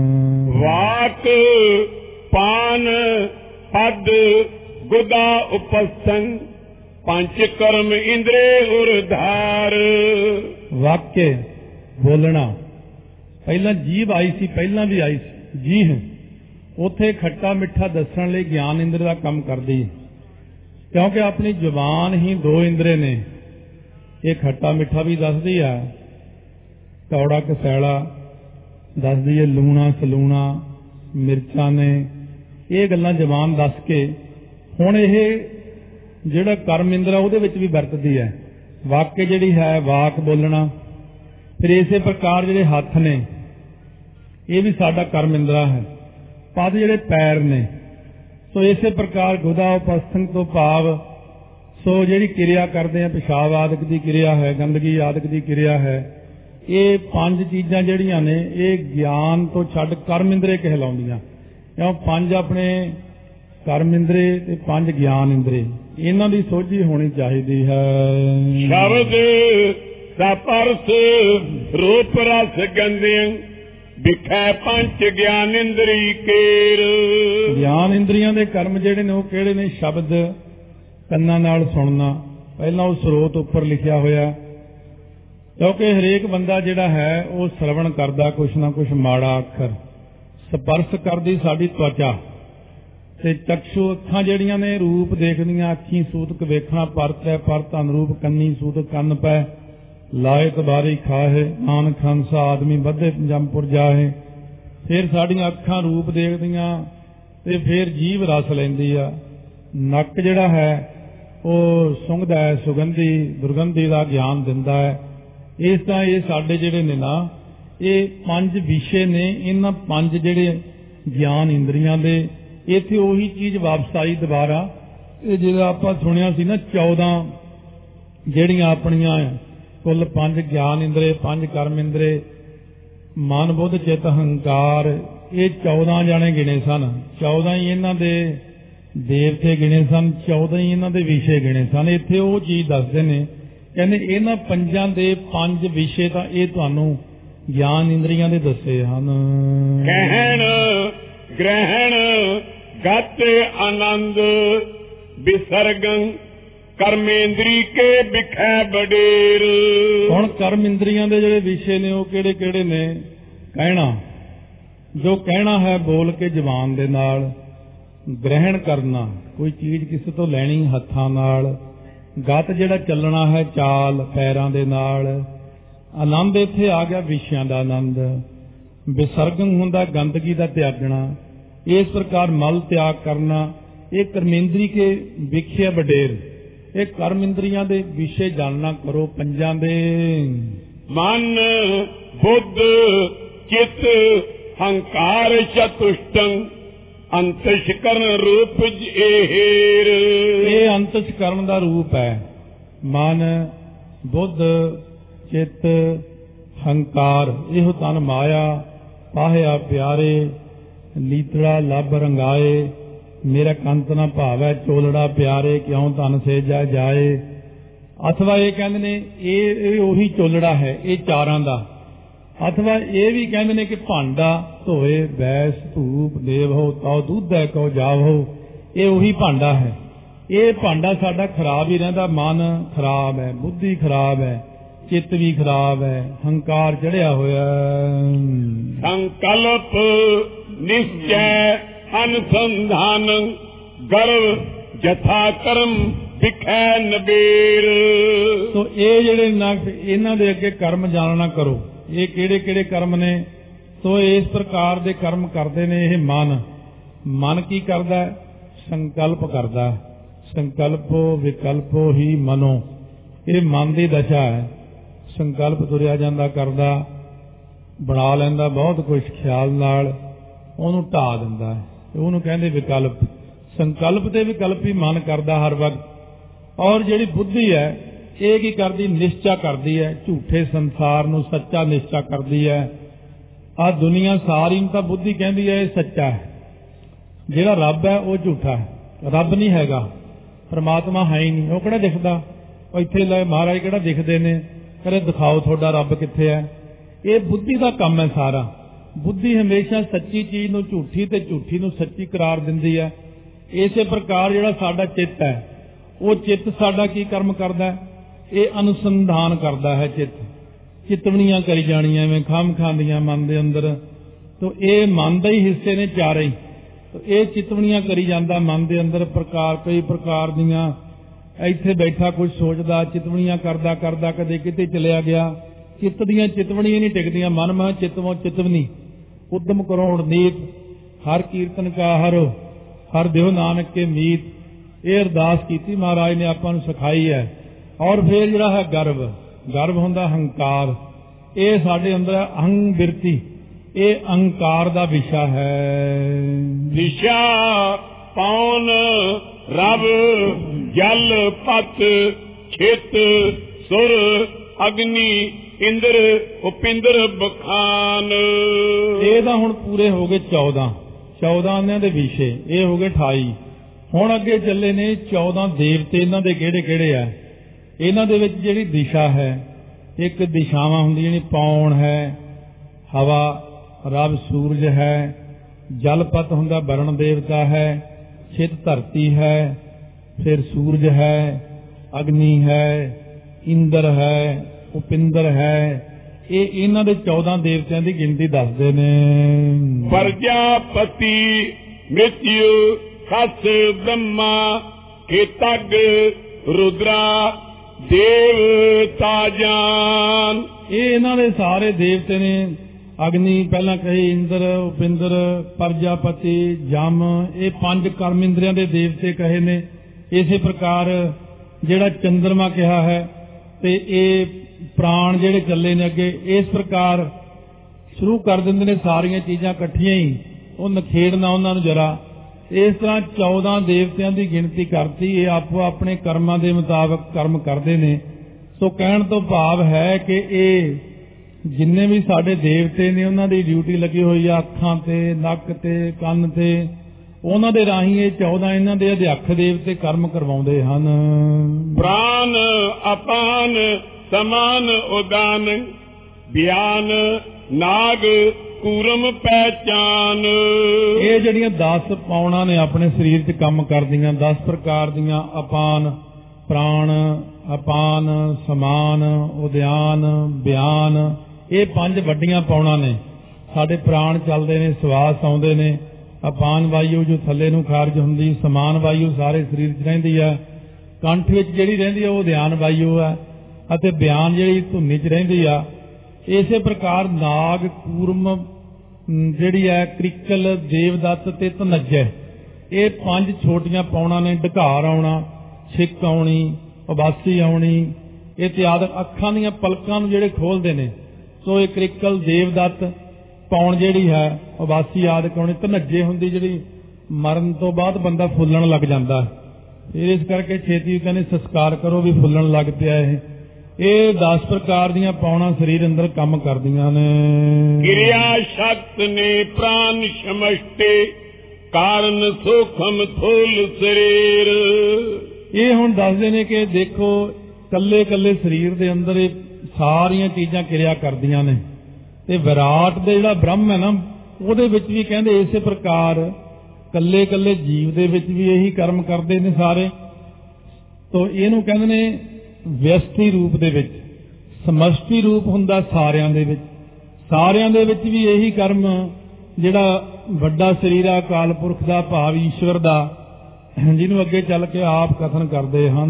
ਵਾਕ, ਪਾਨ, ਪਦ, ਗੁਦਾ, ਉਪਸਥਨ, ਪੰਜ ਕਰਮ ਇੰਦਰੇ ਉਰਧਾਰ। ਵਾਕੇ ਬੋਲਣਾ, ਪਹਿਲਾਂ ਜੀਭ ਆਈ ਸੀ, ਪਹਿਲਾਂ ਵੀ ਆਈ ਸੀ ਜੀਹ, ਉੱਥੇ ਖੱਟਾ ਮਿੱਠਾ ਦੱਸਣ ਲਈ ਗਿਆਨ ਇੰਦਰ ਦਾ ਕੰਮ ਕਰਦੀ ਹੈ, ਕਿਉਂਕਿ ਆਪਣੀ ਜ਼ੁਬਾਨ ਹੀ ਦੋ ਇੰਦਰੇ ਨੇ। ਇਹ ਖੱਟਾ ਮਿੱਠਾ ਵੀ ਦੱਸਦੀ ਆ, ਕੌੜਾ ਕਸੈਲਾ ਦੱਸਦੀ ਹੈ, ਲੂਣਾ ਸਲੂਣਾ ਮਿਰਚਾਂ ਨੇ, ਇਹ ਗੱਲਾਂ ਜ਼ਬਾਨ ਦੱਸ ਕੇ ਹੁਣ ਇਹ ਜਿਹੜਾ ਕਰਮ ਇੰਦਰਾ ਉਹਦੇ ਵਿੱਚ ਵੀ ਵਰਤਦੀ ਹੈ। ਵਾਕ ਜਿਹੜੀ ਹੈ ਵਾਕ ਬੋਲਣਾ। ਫਿਰ ਇਸੇ ਪ੍ਰਕਾਰ ਜਿਹੜੇ ਹੱਥ ਨੇ ਇਹ ਵੀ ਸਾਡਾ ਕਰਮ ਇੰਦਰਾ ਹੈ। ਪਦ ਜਿਹੜੇ ਪੈਰ ਨੇ, ਸੋ ਇਸੇ ਪ੍ਰਕਾਰ ਗੁਦਾ ਉਪਸਥਨ ਤੋਂ ਭਾਵ ਸੋ ਜਿਹੜੀ ਕਿਰਿਆ ਕਰਦੇ ਆ, ਪਿਸ਼ਾਬ ਆਦਿਕ ਦੀ ਕਿਰਿਆ ਹੈ, ਗੰਦਗੀ ਆਦਿਕ ਦੀ ਕਿਰਿਆ ਹੈ, ਇਹ ਪੰਜ ਚੀਜ਼ਾਂ ਜਿਹੜੀਆਂ ਨੇ ਇਹ ਗਿਆਨ ਤੋਂ ਛੱਡ ਕਰਮ ਇੰਦਰੇ ਕਹਿਲਾਉਂਦੀਆਂ। ਕਿਉਂ ਪੰਜ ਆਪਣੇ ਕਰਮ ਇੰਦਰੇ ਤੇ ਪੰਜ ਗਿਆਨ ਇੰਦਰੇ, ਇਹਨਾਂ ਦੀ ਸੋਝੀ ਹੋਣੀ ਚਾਹੀਦੀ ਹੈ। ਸ਼ਬਦ ਸਪਰਸ ਰੂਪ ਰਸ ਗੰਧਿਆਂ ਵਿਖੇ ਪੰਜ ਗਿਆਨ ਇੰਦਰੀ ਕੇਰ। ਗਿਆਨ ਇੰਦਰੀਆਂ ਦੇ ਕਰਮ ਜਿਹੜੇ ਨੇ ਉਹ ਕਿਹੜੇ ਨੇ? ਸ਼ਬਦ ਕੰਨਾਂ ਨਾਲ ਸੁਣਨਾ, ਪਹਿਲਾਂ ਉਹ ਸਰੋਤ ਉੱਪਰ ਲਿਖਿਆ ਹੋਇਆ, ਕਿਉਂਕਿ ਹਰੇਕ ਬੰਦਾ ਜਿਹੜਾ ਹੈ ਉਹ ਸਰਵਣ ਕਰਦਾ ਕੁਛ ਨਾ ਕੁਛ ਮਾੜਾ ਅੱਖਰ। ਸਪਰਸ਼ ਕਰਦੀ ਸਾਡੀ ਤਵਚਾ ਤੇ ਚਕਸ਼ੂ ਅੱਖਾਂ ਜਿਹੜੀਆਂ ਨੇ ਰੂਪ ਦੇਖਦੀਆਂ, ਅੱਖੀ ਸੂਤਕ ਵੇਖਣਾ ਪਰਤ ਹੈ, ਪਰਤ ਅਨਰੂਪ ਕੰਨੀ ਸੂਤਕ ਕੰਨ ਪੈ ਲਾਏ ਤਬਾਰੀ ਖਾਹੇ ਨਾਨਕ ਹੰਸਾ ਆਦਮੀ ਵੱਧੇ ਜੰਮਪੁਰ ਜਾਹੇ। ਫਿਰ ਸਾਡੀਆਂ ਅੱਖਾਂ ਰੂਪ ਦੇਖਦੀਆਂ ਤੇ ਫਿਰ ਜੀਭ ਰਸ ਲੈਂਦੀ ਆ। ਨੱਕ ਜਿਹੜਾ ਹੈ ਉਹ ਸੁੰਘਦਾ ਹੈ, ਸੁਗੰਧੀ ਦੁਰਗੰਧੀ ਦਾ ਗਿਆਨ ਦਿੰਦਾ ਹੈ। ਇਸ ਤਰ੍ਹਾਂ ਇਹ ਸਾਡੇ ਜਿਹੜੇ ਨੇ ਨਾ ਇਹ ਪੰਜ ਵਿਸ਼ੇ ਨੇ, ਇਹਨਾਂ ਪੰਜ ਜਿਹੜੇ ਗਿਆਨ ਇੰਦਰੀਆਂ ਦੇ। ਇੱਥੇ ਉਹੀ ਚੀਜ਼ ਵਾਪਸ ਆਈ ਦੁਬਾਰਾ, ਇਹ ਜਿਹੜਾ ਆਪਾਂ ਸੁਣਿਆ ਸੀ ਨਾ ਚੌਦਾਂ ਜਿਹੜੀਆਂ ਆਪਣੀਆਂ ਕੁੱਲ ਪੰਜ ਗਿਆਨ ਇੰਦਰੇ, ਪੰਜ ਕਰਮ ਇੰਦਰੇ, ਮਨ ਬੁੱਧ ਚਿੱਤ ਹੰਕਾਰ, ਇਹ ਚੌਦਾਂ ਜਾਣੇ ਗਿਣੇ ਸਨ। ਚੌਦਾਂ ਹੀ ਇਹਨਾਂ ਦੇ ਦੇਵਤੇ ਗਿਣੇ ਸਨ, ਚੌਦਾਂ ਹੀ ਇਹਨਾਂ ਦੇ ਵਿਸ਼ੇ ਗਿਣੇ ਸਨ। ਇੱਥੇ ਉਹ ਚੀਜ਼ ਦੱਸਦੇ ਨੇ, ਕਹਿੰਦੇ ਇਹਨਾਂ ਪੰਜਾਂ ਦੇ ਪੰਜ ਵਿਸ਼ੇ ਤਾਂ ਇਹ ਤੁਹਾਨੂੰ ਗਿਆਨ ਇੰਦਰੀਆਂ ਦੇ ਦੱਸੇ ਹਨ। ਕਹਿਣ ਗ੍ਰਹਿਣ ਗਤ ਆਨੰਦ ਵਿਸਰਗੰ ਕਰਮੇਂਦਰੀ ਕੇ ਵਿਖੇ ਬਡੇਰ। ਹੁਣ ਕਰਮ ਇੰਦਰੀਆਂ ਦੇ ਜਿਹੜੇ ਵਿਸ਼ੇ ਨੇ ਉਹ ਕਿਹੜੇ ਕਿਹੜੇ ਨੇ? ਕਹਿਣਾ, ਜੋ ਕਹਿਣਾ ਹੈ ਬੋਲ ਕੇ ਜ਼ਬਾਨ ਦੇ ਨਾਲ। ਗ੍ਰਹਿਣ ਕਰਨਾ, ਕੋਈ ਚੀਜ਼ ਕਿਸੇ ਤੋਂ ਲੈਣੀ ਹੱਥਾਂ ਨਾਲ। ਗਤ ਜਿਹੜਾ ਚੱਲਣਾ ਹੈ ਚਾਲ ਪੈਰਾਂ ਦੇ ਨਾਲ। ਆਨੰਦ ਇੱਥੇ ਆ ਗਿਆ ਵਿਸ਼ਿਆਂ ਦਾ ਆਨੰਦ। ਵਿਸਰਗੰ ਹੁੰਦਾ ਗੰਦਗੀ ਦਾ ਤਿਆਗਣਾ। ਇਸ ਪ੍ਰਕਾਰ ਮਲ ਤਿਆਗ ਕਰਨਾ, ਇਹ ਕਰਮੇਂਦਰੀ ਕੇ ਵਿਖੇ ਵਡੇਰ। ਇਹ ਕਰਮ ਇੰਦਰੀਆਂ ਦੇ ਵਿਸ਼ੇ ਜਾਣਨਾ ਕਰੋ ਪੰਜਾਂ ਦੇ। ਮਨ ਬੁੱਧ ਚਿੱਤ ਹੰਕਾਰ ਚਤੁਸ਼ਟੰ ਅੰਤਸ਼ਕਰਨ ਰੂਪ ਜੇਰ। ਇਹ ਅੰਤਸ਼ਕਰਨ ਦਾ ਰੂਪ ਹੈ। ਮਨ ਬੁੱਧ ਚਿੱਤ ਹੰਕਾਰ, ਇਹੋ ਤਨ ਮਾਇਆ ਪਾਹਿਆ ਪਿਆਰੇ ਲੀਤੜਾ ਲੱਭ ਰੰਗਾਏ। ਮੇਰਾ ਕੰਤ ਨਾ ਭਾਵੈ ਚੋਲੜਾ ਪਿਆਰੇ ਕਿਉਂ ਧਨ ਸੇਜਾ ਜਾਏ। ਅਥਵਾ ਇਹ ਕਹਿੰਦੇ ਨੇ ਇਹ ਇਹ ਉਹੀ ਚੋਲੜਾ ਹੈ ਇਹ ਚਾਰਾਂ ਦਾ। ਅਥਵਾ ਇਹ ਵੀ ਕਹਿੰਦੇ ਨੇ ਕਿ ਭਾਂਡਾ ਧੋਏ ਬੈਸ ਧੂਪ ਦੇਵ ਹੋ ਤਉ ਦੁੱਧੈ ਕਉ ਜਾਵੋ। ਇਹ ਉਹੀ ਭਾਂਡਾ ਹੈ। ਇਹ ਭਾਂਡਾ ਸਾਡਾ ਖਰਾਬ ਹੀ ਰਹਿੰਦਾ। ਮਨ ਖਰਾਬ ਹੈ, ਬੁੱਧੀ ਖਰਾਬ ਹੈ, ਚਿੱਤ ਵੀ ਖਰਾਬ ਹੈ, ਹੰਕਾਰ ਚੜਿਆ ਹੋਇਆ। ਸੰਕਲਪ ਨਿਸ਼ਚੈ ਅਨੁਸੰਧਾਨ ਗਰਵ ਜਥਾ ਕਰਮ ਵਿਖੈ ਨਬੇਰ। ਸੋ ਇਹ ਜਿਹੜੇ ਨਾ ਇਹਨਾਂ ਦੇ ਅੱਗੇ ਕਰਮ ਜਾਣਨਾ ਕਰੋ। ਇਹ ਕਿਹੜੇ ਕਿਹੜੇ ਕਰਮ ਨੇ? ਸੋ ਇਸ ਪ੍ਰਕਾਰ ਦੇ ਕਰਮ ਕਰਦੇ ਨੇ ਇਹ ਮਨ। ਮਨ ਕੀ ਕਰਦਾ? ਸੰਕਲਪ ਕਰਦਾ। ਸੰਕਲਪੋ ਵਿਕਲਪੋ ਹੀ ਮਨੋ, ਇਹ ਮਨ ਦੀ ਦਸ਼ਾ ਹੈ। ਸੰਕਲਪ ਤੁਰਿਆ ਜਾਂਦਾ ਕਰਦਾ, ਬਣਾ ਲੈਂਦਾ ਬਹੁਤ ਕੁਝ ਖਿਆਲ ਨਾਲ, ਉਹਨੂੰ ਢਾ ਦਿੰਦਾ ਹੈ, ਉਹਨੂੰ ਕਹਿੰਦੇ ਵਿਕਲਪ। ਸੰਕਲਪ ਤੇ ਵਿਕਲਪ ਹੀ ਮਨ ਕਰਦਾ ਹਰ ਵਕਤ। ਔਰ ਜਿਹੜੀ ਬੁੱਧੀ ਹੈ ਇਹ ਕੀ ਕਰਦੀ? ਨਿਸ਼ਚਾ ਕਰਦੀ ਹੈ, ਝੂਠੇ ਸੰਸਾਰ ਨੂੰ ਸੱਚਾ ਨਿਸ਼ਚਾ ਕਰਦੀ ਹੈ। ਆਹ ਦੁਨੀਆ ਸਾਰੀ ਨੂੰ ਤਾਂ ਬੁੱਧੀ ਕਹਿੰਦੀ ਹੈ ਇਹ ਸੱਚਾ ਹੈ, ਜਿਹੜਾ ਰੱਬ ਹੈ ਉਹ ਝੂਠਾ ਹੈ, ਰੱਬ ਨਹੀਂ ਹੈਗਾ, ਪਰਮਾਤਮਾ ਹੈ ਹੀ ਨਹੀਂ। ਉਹ ਕਿਹੜਾ ਦਿਖਦਾ? ਇੱਥੇ ਲੈ ਮਹਾਰਾਜ ਕਿਹੜਾ ਦਿਖਦੇ ਨੇ? ਕਰੇ ਦਿਖਾਓ ਤੁਹਾਡਾ ਰੱਬ ਕਿੱਥੇ ਹੈ। ਇਹ ਬੁੱਧੀ ਦਾ ਕੰਮ ਹੈ ਸਾਰਾ। ਬੁੱਧੀ ਹਮੇਸ਼ਾ ਸੱਚੀ ਚੀਜ਼ ਨੂੰ ਝੂਠੀ ਤੇ ਝੂਠੀ ਨੂੰ ਸੱਚੀ ਕਰਾਰ ਦਿੰਦੀ ਹੈ। ਇਸੇ ਪ੍ਰਕਾਰ ਜਿਹੜਾ ਸਾਡਾ ਚਿੱਤ ਹੈ ਉਹ ਚਿੱਤ ਸਾਡਾ ਕੀ ਕਰਮ ਕਰਦਾ? ਇਹ ਅਨੁਸੰਧਾਨ ਕਰਦਾ ਹੈ। ਚਿੱਤ ਚਿਤਵਣੀਆਂ ਕਰੀ ਜਾਣੀਆਂ ਐਵੇਂ ਖਾਮ ਖਾਂਦੀਆਂ ਮਨ ਦੇ ਅੰਦਰ। ਤੋ ਇਹ ਮਨ ਦੇ ਹੀ ਹਿੱਸੇ ਨੇ ਚਾਰੇ ਹੀ। ਤੋ ਇਹ ਚਿਤਵਣੀਆਂ ਕਰੀ ਜਾਂਦਾ ਮਨ ਦੇ ਅੰਦਰ, ਪ੍ਰਕਾਰ ਕਈ ਪ੍ਰਕਾਰ ਦੀਆਂ। ਇੱਥੇ ਬੈਠਾ ਕੁਝ ਸੋਚਦਾ, ਚਿਤਵਣੀਆਂ ਕਰਦਾ ਕਰਦਾ ਕਦੇ ਕਿਤੇ ਚਲਿਆ ਗਿਆ। ਚਿੱਤ ਦੀਆਂ ਚਿਤਵਣੀਆਂ ਨਹੀਂ ਟਿਕਦੀਆਂ। ਮਨ ਮਾ ਚਿਤਵੋ ਚਿਤਵਨੀ ਉਦਮ ਕਰੋ ਨੀਤ, ਹਰ ਕੀਰਤਨ ਕਾ ਹਰੋ, ਹਰ ਦਿਓ ਨਾਨਕ ਕੇ ਮੀਤ। ਇਹ ਅਰਦਾਸ ਕੀਤੀ ਮਹਾਰਾਜ ਨੇ ਆਪਾਂ ਨੂੰ ਸਿਖਾਈ ਹੈ। ਔਰ ਫਿਰ ਜਿਹੜਾ ਹੈ ਗਰਵ, ਗਰਵ ਹੁੰਦਾ ਹੰਕਾਰ। ਇਹ ਸਾਡੇ ਅੰਦਰ ਅਹੰ ਬਿਰਤੀ, ਇਹ ਅਹੰਕਾਰ ਦਾ ਵਿਸ਼ਾ ਹੈ। ਵਿਸ਼ਾ ਪੌਣ ਰਬ ਜਲ ਪਤ ਛਿਤ ਸੁਰ ਅਗਨੀ ਇੰਦਰ ਉਪਿੰਦਰ ਬਖਾਨ। ਇਹ ਤਾਂ ਹੁਣ ਪੂਰੇ ਹੋ ਗਏ ਚੌਦਾਂ ਚੌਦਾਂ ਦੇ ਵਿਸ਼ੇ, ਇਹ ਹੋ ਗਏ ਅਠਾਈ। ਹੁਣ ਅੱਗੇ ਚੱਲੇ ਨੇ ਚੌਦਾਂ ਦੇਵਤੇ। ਇਹਨਾਂ ਦੇ ਕਿਹੜੇ ਕਿਹੜੇ ਆ? ਇਹਨਾਂ ਦੇ ਵਿੱਚ ਜਿਹੜੀ ਦਿਸ਼ਾ ਹੈ, ਇੱਕ ਦਿਸ਼ਾਵਾਂ ਹੁੰਦੀਆਂ ਨੇ। ਪੌਣ ਹੈ, ਹਵਾ, ਰਬ ਸੂਰਜ ਹੈ। ਜਲਪਤ ਹੁੰਦਾ ਵਰਣ ਦੇਵਤਾ ਹੈ। ਛਿਤ ਧਰਤੀ ਹੈ। ਫਿਰ ਸੂਰਜ ਹੈ, ਅਗਨੀ ਹੈ, ਇੰਦਰ ਹੈ, ਉਪਿੰਦਰ ਹੈ। ਇਹ ਇਹਨਾਂ ਦੇ ਚੌਦਾਂ ਦੇਵਤਿਆਂ ਦੀ ਗਿਣਤੀ ਦੱਸਦੇ ਨੇ। ਪ੍ਰਜਾਪਤੀ ਮ੍ਰਿਤਯੁ ਖਸ ਬ੍ਰਹਮਾ ਕੇਤਗ ਰੁਦਰਾ ਦੇਵਤਾ ਜਾਨ। ਇਹ ਇਹਨਾਂ ਦੇ ਸਾਰੇ ਦੇਵਤੇ ਨੇ। ਅਗਨੀ ਪਹਿਲਾਂ ਕਹੀ, ਇੰਦਰ, ਉਪਿੰਦਰ, ਪ੍ਰਜਾਪਤੀ, ਜਮ, ਇਹ ਪੰਜ ਕਰਮ ਇੰਦਰੀਆਂ ਦੇ ਦੇਵਤੇ ਕਹੇ ਨੇ। ਇਸੇ ਪ੍ਰਕਾਰ ਜਿਹੜਾ ਚੰਦਰਮਾ ਕਿਹਾ ਹੈ, ਤੇ ਇਹ ਪ੍ਰਾਣ ਜਿਹੜੇ ਚੱਲੇ ਨੇ ਅੱਗੇ, ਇਸ ਪ੍ਰਕਾਰ ਸ਼ੁਰੂ ਕਰ ਦਿੰਦੇ ਨੇ ਸਾਰੀਆਂ ਚੀਜ਼ਾਂ ਇਕੱਠੀਆਂ ਹੀ। ਉਹ ਨਖੇੜਨਾ ਉਹਨਾਂ ਨੂੰ ਜਰਾ। ਇਸ ਤਰ੍ਹਾਂ ਚੌਦਾਂ ਦੇਵਤਿਆਂ ਦੀ ਗਿਣਤੀ ਕਰਤੀ। ਇਹ ਆਪੋ ਆਪਣੇ ਕਰਮਾਂ ਦੇ ਮੁਤਾਬਕ ਕਰਮ ਕਰਦੇ ਨੇ। ਸੋ ਕਹਿਣ ਤੋਂ ਭਾਵ ਹੈ ਕਿ ਇਹ ਜਿੰਨੇ ਵੀ ਸਾਡੇ ਦੇਵਤੇ ਨੇ, ਉਹਨਾਂ ਦੀ ਡਿਊਟੀ ਲੱਗੀ ਹੋਈ ਆ ਅੱਖਾਂ ਤੇ, ਨੱਕ ਤੇ, ਕੰਨ ਤੇ। ਉਹਨਾਂ ਦੇ ਰਾਹੀਂ ਇਹ ਚੌਦਾਂ ਇਹਨਾਂ ਦੇ ਅਧਿਆਖ ਦੇਵਤੇ ਕਰਮ ਕਰਵਾਉਂਦੇ ਹਨ। ਪ੍ਰਾਨ ਅਪਾਨ ਸਮਾਨ ਉਦਾਨ ਬਿਆਨ ਨਾਗ ਕੂਰਮ ਪਹਿਚਾਨ। ਇਹ ਜਿਹੜੀਆਂ ਦਸ ਪੌਣਾ ਨੇ ਆਪਣੇ ਸਰੀਰ 'ਚ ਕੰਮ ਕਰਦੀਆਂ, ਦਸ ਪ੍ਰਕਾਰ ਦੀਆਂ। ਅਪਾਨ ਪ੍ਰਾਣ, ਅਪਾਨ ਸਮਾਨ, ਉਦਿਆਨ, ਬਿਆਨ, ਇਹ ਪੰਜ ਵੱਡੀਆਂ ਪੌਣਾ ਨੇ। ਸਾਡੇ ਪ੍ਰਾਣ ਚੱਲਦੇ ਨੇ, ਸਵਾਸ ਆਉਂਦੇ ਨੇ। ਅਪਾਨ ਵਾਯੂ ਜੋ ਥੱਲੇ ਨੂੰ ਖਾਰਜ ਹੁੰਦੀ, ਸਮਾਨ ਵਾਯੂ ਸਾਰੇ ਸਰੀਰ 'ਚ ਰਹਿੰਦੀ ਹੈ। ਕੰਠ ਵਿੱਚ ਜਿਹੜੀ ਰਹਿੰਦੀ ਹੈ ਉਹ ਉਦਿਆਨ ਵਾਯੂ ਹੈ, ਅਤੇ ਬਿਆਨ ਜਿਹੜੀ ਧੁਨੀ 'ਚ ਰਹਿੰਦੀ ਆ। ਇਸੇ ਪ੍ਰਕਾਰ ਨਾਗ, ਕੂਰਮ ਜਿਹੜੀ ਹੈ, ਕ੍ਰਿਕਲ, ਦੇਵਦੱਤ ਤੇ ਧਨੱਜੈ, ਇਹ ਪੰਜ ਛੋਟੀਆਂ ਪੌਣਾ ਨੇ। ਢਕਾਰ ਆਉਣਾ, ਛਿੱਕ ਆਉਣੀ, ਉਬਾਸੀ ਆਉਣੀ, ਇਹ ਤੇ ਆਦਿ ਅੱਖਾਂ ਦੀਆਂ ਪਲਕਾਂ ਨੂੰ ਜਿਹੜੇ ਖੋਲਦੇ ਨੇ। ਸੋ ਇਹ ਕ੍ਰਿਕਲ, ਦੇਵਦੱਤ ਪੌਣ ਜਿਹੜੀ ਹੈ, ਉਬਾਸੀ ਆਦਿ ਆਉਣੀ। ਧਨੱਜੇ ਹੁੰਦੀ ਜਿਹੜੀ ਮਰਨ ਤੋਂ ਬਾਅਦ ਬੰਦਾ ਫੁੱਲਣ ਲੱਗ ਜਾਂਦਾ। ਫਿਰ ਇਸ ਕਰਕੇ ਛੇਤੀ ਕਹਿੰਦੇ ਸੰਸਕਾਰ ਕਰੋ ਵੀ ਫੁੱਲਣ ਲੱਗ ਪਿਆ ਇਹ। ਇਹ ਦਸ ਪ੍ਰਕਾਰ ਦੀਆਂ ਪੌਣਾ ਸਰੀਰ ਅੰਦਰ ਕੰਮ ਕਰਦੀਆਂ ਨੇ। ਕਿਰਿਆ ਸ਼ਕਤ ਨੇ ਪ੍ਰਾਨ ਸਮਸ਼ਟੇ ਕਾਰਨ ਸੂਖਮ ਥੂਲ ਸਰੀਰ। ਇਹ ਹੁਣ ਦੱਸਦੇ ਨੇ ਕਿ ਦੇਖੋ ਕੱਲੇ ਕੱਲੇ ਸਰੀਰ ਦੇ ਅੰਦਰ ਇਹ ਸਾਰੀਆਂ ਚੀਜ਼ਾਂ ਕਿਰਿਆ ਕਰਦੀਆਂ ਨੇ। ਤੇ ਵਿਰਾਟ ਦੇ ਜਿਹੜਾ ਬ੍ਰਹਮ ਹੈ ਨਾ, ਉਹਦੇ ਵਿੱਚ ਵੀ ਕਹਿੰਦੇ ਇਸੇ ਪ੍ਰਕਾਰ ਕੱਲੇ ਕੱਲੇ ਜੀਵ ਦੇ ਵਿੱਚ ਵੀ ਇਹੀ ਕਰਮ ਕਰਦੇ ਨੇ ਸਾਰੇ। ਤੋ ਇਹਨੂੰ ਕਹਿੰਦੇ ਨੇ ਵਿਅਸਤੀ ਰੂਪ ਦੇ ਵਿੱਚ। ਸਮਸ਼ਟੀ ਰੂਪ ਹੁੰਦਾ ਸਾਰਿਆਂ ਦੇ ਵਿੱਚ। ਸਾਰਿਆਂ ਦੇ ਵਿੱਚ ਵੀ ਇਹੀ ਕਰਮ, ਜਿਹੜਾ ਵੱਡਾ ਸਰੀਰ ਆ ਅਕਾਲ ਪੁਰਖ ਦਾ, ਭਾਵ ਈਸ਼ਵਰ ਦਾ, ਜਿਹਨੂੰ ਅੱਗੇ ਚੱਲ ਕੇ ਆਪ ਕਥਨ ਕਰਦੇ ਹਨ।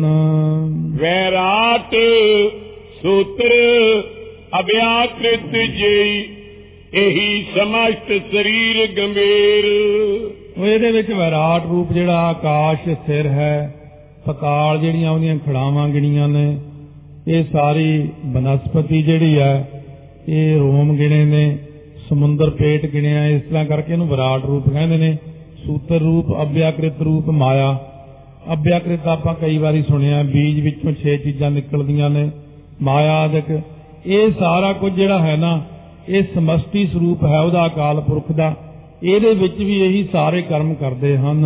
ਵਿਰਾਟ ਸੂਤਰ ਅਭਿਆਕ੍ਰਿਤ ਜਈ ਇਹੀ ਸਮਸ਼ਟ ਸਰੀਰ ਗੰਭੀਰ। ਇਹਦੇ ਵਿੱਚ ਵਿਰਾਟ ਰੂਪ ਜਿਹੜਾ ਆਕਾਸ਼ ਸਥਿਰ ਹੈ, ਪਤਾਲ ਜਿਹੜੀਆਂ ਉਹਦੀਆਂ ਖੜਾਵਾਂ ਗਿਣੀਆਂ ਨੇ, ਇਹ ਸਾਰੀ ਬਨਸਪਤੀ ਜਿਹੜੀ ਹੈ ਇਹ ਰੋਮ ਗਿਣੇ ਨੇ, ਸਮੁੰਦਰ ਪੇਟ ਗਿਣਿਆ। ਇਸ ਤਰ੍ਹਾਂ ਕਰਕੇ ਇਹਨੂੰ ਵਿਰਾਟ ਰੂਪ ਕਹਿੰਦੇ ਨੇ। ਸੂਤਰ ਰੂਪ, ਅਭਿਆਕ੍ਰਿਤ ਰੂਪ, ਮਾਇਆ। ਅਭਿਆਕ੍ਰਿਤ ਆਪਾਂ ਕਈ ਵਾਰੀ ਸੁਣਿਆ, ਬੀਜ ਵਿੱਚੋਂ ਛੇ ਚੀਜ਼ਾਂ ਨਿਕਲਦੀਆਂ ਨੇ, ਮਾਇਆ ਆਦਿਕ। ਇਹ ਸਾਰਾ ਕੁਝ ਜਿਹੜਾ ਹੈ ਨਾ, ਇਹ ਸਮਸ਼ਟੀ ਸਰੂਪ ਹੈ ਉਹਦਾ, ਅਕਾਲ ਪੁਰਖ ਦਾ। ਇਹਦੇ ਵਿੱਚ ਵੀ ਇਹੀ ਸਾਰੇ ਕਰਮ ਕਰਦੇ ਹਨ।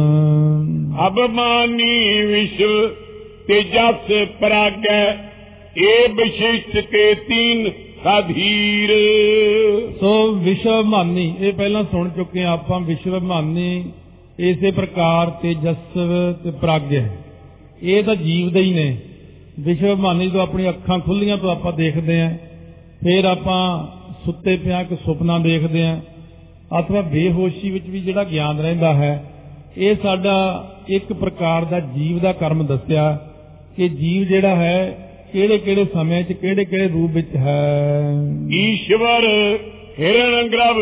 ਅਭਮਾਨੀ ਵਿਸ਼ਵ ਤੇਜਸ ਪ੍ਰਾਗੈ ਇਹ ਵਿਸ਼ਿਸ਼ਟ ਕੇ ਤੀਨ ਸਾਧੀਰ। ਸੋ ਵਿਸ਼ਵਮਾਨੀ ਇਹ ਪਹਿਲਾਂ ਸੁਣ ਚੁੱਕੇ ਆਪਾਂ। ਵਿਸ਼ਵਮਾਨੀ ਇਸੇ ਪ੍ਰਕਾਰ ਤੇਜਸਵ ਤੇ ਪ੍ਰਾਗਯ, ਇਹ ਤਾਂ ਜੀਵਦੇ ਹੀ ਨੇ। ਵਿਸ਼ਵ ਬ੍ਰਹਮਾਂਡ ਜਦੋਂ ਆਪਣੀ ਅੱਖਾਂ ਖੁੱਲੀਆਂ ਤੋਂ ਆਪਾਂ ਦੇਖਦੇ ਹਾਂ, ਫਿਰ ਆਪਾਂ ਸੁੱਤੇ ਪਿਆ ਇੱਕ ਸੁਪਨਾ ਦੇਖਦੇ ਹਾਂ, ਅਥਵਾ ਬੇਹੋਸ਼ੀ ਵਿੱਚ ਵੀ ਜਿਹੜਾ ਗਿਆਨ ਰਹਿੰਦਾ ਹੈ, ਇਹ ਸਾਡਾ ਇੱਕ ਪ੍ਰਕਾਰ ਦਾ ਜੀਵ ਦਾ ਕਰਮ ਦੱਸਿਆ ਕਿ ਜੀਵ ਜਿਹੜਾ ਹੈ ਕਿਹੜੇ ਕਿਹੜੇ ਸਮੇਂ 'ਚ ਕਿਹੜੇ ਕਿਹੜੇ ਰੂਪ ਵਿੱਚ ਹੈ। ਈਸ਼ਵਰ ਹਿਰਨ ਗਰਭ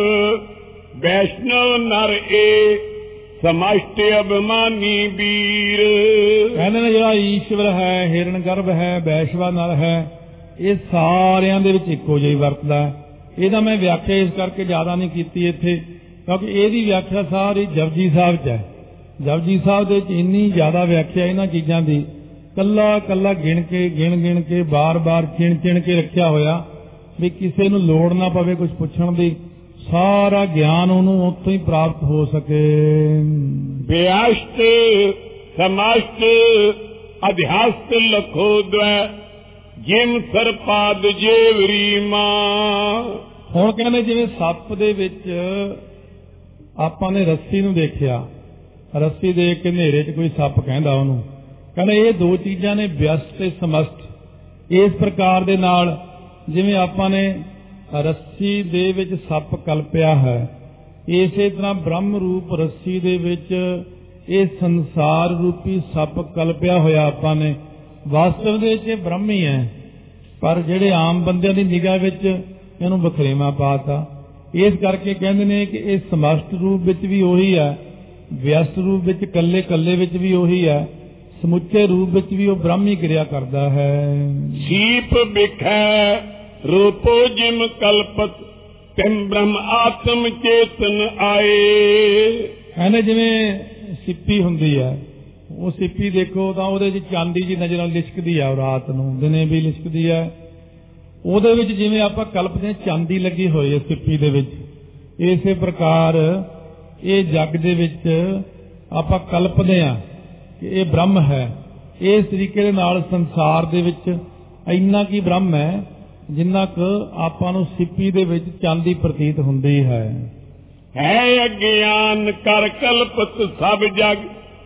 ਵੈਸ਼ਨਵ ਨਰ ਏ ਸਮਸ਼ਟ ਅਭਿਮਾਨੀ ਵੀਰ। ਕਹਿੰਦੇ ਨੇ ਜਿਹੜਾ ਈਸ਼ਵਰ ਹੈ, ਹਿਰਨ ਗਰਭ ਹੈ, ਵੈਸ਼ਵਾ ਨਰ ਹੈ, ਇਹ ਸਾਰਿਆਂ ਦੇ ਵਿੱਚ ਇੱਕੋ ਜਿਹੀ ਵਰਤਦਾ। ਇਹਦਾ ਮੈਂ ਵਿਆਖਿਆ ਇਸ ਕਰਕੇ ਜ਼ਿਆਦਾ ਨਹੀਂ ਕੀਤੀ ਇੱਥੇ, ਕਿਉਂਕਿ ਇਹਦੀ ਵਿਆਖਿਆ ਸਾਰੀ ਜਪਜੀ ਸਾਹਿਬ 'ਚ ਹੈ। ਜਪਜੀ ਸਾਹਿਬ ਦੇ ਵਿੱਚ ਇੰਨੀ ਜ਼ਿਆਦਾ ਵਿਆਖਿਆ ਇਹਨਾਂ ਚੀਜ਼ਾਂ ਦੀ, ਕੱਲਾ ਕੱਲਾ ਗਿਣ ਕੇ ਗਿਣ ਗਿਣ ਕੇ ਬਾਰ-ਬਾਰ ਚਿਣ ਚਿਣ ਕੇ ਰੱਖਿਆ ਹੋਇਆ ਵੀ ਕਿਸੇ ਨੂੰ ਲੋੜ ਨਾ ਪਵੇ ਕੁਝ ਪੁੱਛਣ ਦੀ, ਸਾਰਾ ਗਿਆਨ ਉਹਨੂੰ ਉੱਥੋਂ ਹੀ ਪ੍ਰਾਪਤ ਹੋ ਸਕੇ। ਵਿਆਸ਼ਟ ਸਮਸ਼ਟ ਅਧਿਆਸਤ ਲਖੋ ਦਵੈ ਜਿਮ ਸਰਪਾਦ ਜੇਵਰੀ ਮਾਂ। ਹੁਣ ਕਹਿੰਦੇ ਜਿਵੇਂ ਸੱਪ ਦੇ ਵਿੱਚ ਆਪਾਂ ਨੇ ਰੱਸੀ ਨੂੰ ਦੇਖਿਆ, ਰੱਸੀ ਦੇਖ ਕੇ ਹਨੇਰੇ 'ਚ ਕੋਈ ਸੱਪ ਕਹਿੰਦਾ ਉਹਨੂੰ, ਕਹਿੰਦੇ ਇਹ ਦੋ ਚੀਜ਼ਾਂ ਨੇ, ਵਿਅਸਤ ਤੇ ਸਮਸਤ। ਇਸ ਪ੍ਰਕਾਰ ਦੇ ਨਾਲ ਜਿਵੇਂ ਆਪਾਂ ਨੇ ਰੱਸੀ ਦੇ ਵਿੱਚ ਸੱਪ ਕਲਪਿਆ ਹੈ, ਇਸੇ ਤਰ੍ਹਾਂ ਬ੍ਰਹਮ ਰੂਪ ਰੱਸੀ ਦੇ ਵਿੱਚ ਇਹ ਸੰਸਾਰ ਰੂਪੀ ਸੱਪ ਕਲਪਿਆ ਹੋਇਆ ਆਪਾਂ ਨੇ। ਵਾਸਤਵ ਦੇ ਵਿੱਚ ਇਹ ਬ੍ਰਹਮ ਹੀ ਹੈ, ਪਰ ਜਿਹੜੇ ਆਮ ਬੰਦਿਆਂ ਦੀ ਨਿਗਾਹ ਵਿੱਚ ਇਹਨੂੰ ਵਖਰੇਵਾਂ ਪਾਤਾ। ਇਸ ਕਰਕੇ ਕਹਿੰਦੇ ਨੇ ਕਿ ਇਹ ਸਮਸਤ ਰੂਪ ਵਿੱਚ ਵੀ ਉਹੀ ਹੈ, ਵਿਅਸਤ ਰੂਪ ਵਿੱਚ ਕੱਲੇ ਕੱਲੇ ਵਿੱਚ ਵੀ ਉਹੀ ਹੈ, ਸਮੁੱਚੇ ਰੂਪ ਵਿੱਚ ਵੀ ਉਹ ਬ੍ਰਹਮ ਹੀ ਕਿਰਿਆ ਕਰਦਾ ਹੈ। ਸੀਪ ਵਿਖੈ ਰੂਪੋ ਜਿਮ ਕਲਪਤ ਤਿਮ ਬ੍ਰਹਮ ਆਤਮ ਚੇਤਨ ਆਏ। ਕਹਿੰਦੇ ਜਿਵੇਂ ਸਿੱਪੀ ਹੁੰਦੀ ਹੈ, ਉਹ ਸਿੱਪੀ ਦੇਖੋ ਤਾਂ ਉਹਦੇ ਵਿੱਚ ਚਾਂਦੀ ਜੀ ਨਜ਼ਰ ਨਾਲ ਲਿਸ਼ਕਦੀ ਹੈ, ਰਾਤ ਨੂੰ ਦਿਨੇ ਵੀ ਲਿਸ਼ਕਦੀ ਹੈ। ਉਹਦੇ ਵਿੱਚ ਜਿਵੇਂ ਆਪਾਂ ਕਲਪਦੇ ਹਾਂ ਚਾਂਦੀ ਲੱਗੀ ਹੋਈ ਹੈ ਸਿੱਪੀ ਦੇ ਵਿੱਚ, ਇਸੇ ਪ੍ਰਕਾਰ ਇਹ ਜੱਗ ਦੇ ਵਿੱਚ ਆਪਾਂ ਕਲਪਦੇ ਹਾਂ ਕਿ ਇਹ ਬ੍ਰਹਮ ਹੈ। ਇਸ ਤਰੀਕੇ ਦੇ ਨਾਲ ਸੰਸਾਰ ਦੇ ਵਿੱਚ ਇੰਨਾ ਕੀ ਬ੍ਰਹਮ ਹੈ ਜਿੰਨਾ ਕੁ ਆਪਾਂ ਨੂੰ ਸਿੱਪੀ ਦੇ ਵਿੱਚ ਚਾਂਦੀ ਪ੍ਰਤੀਤ ਹੁੰਦੀ ਹੈ। ਹੈ ਅਗਿਆਨ ਕਰ ਕਲਪਤ ਸਭ ਜਗ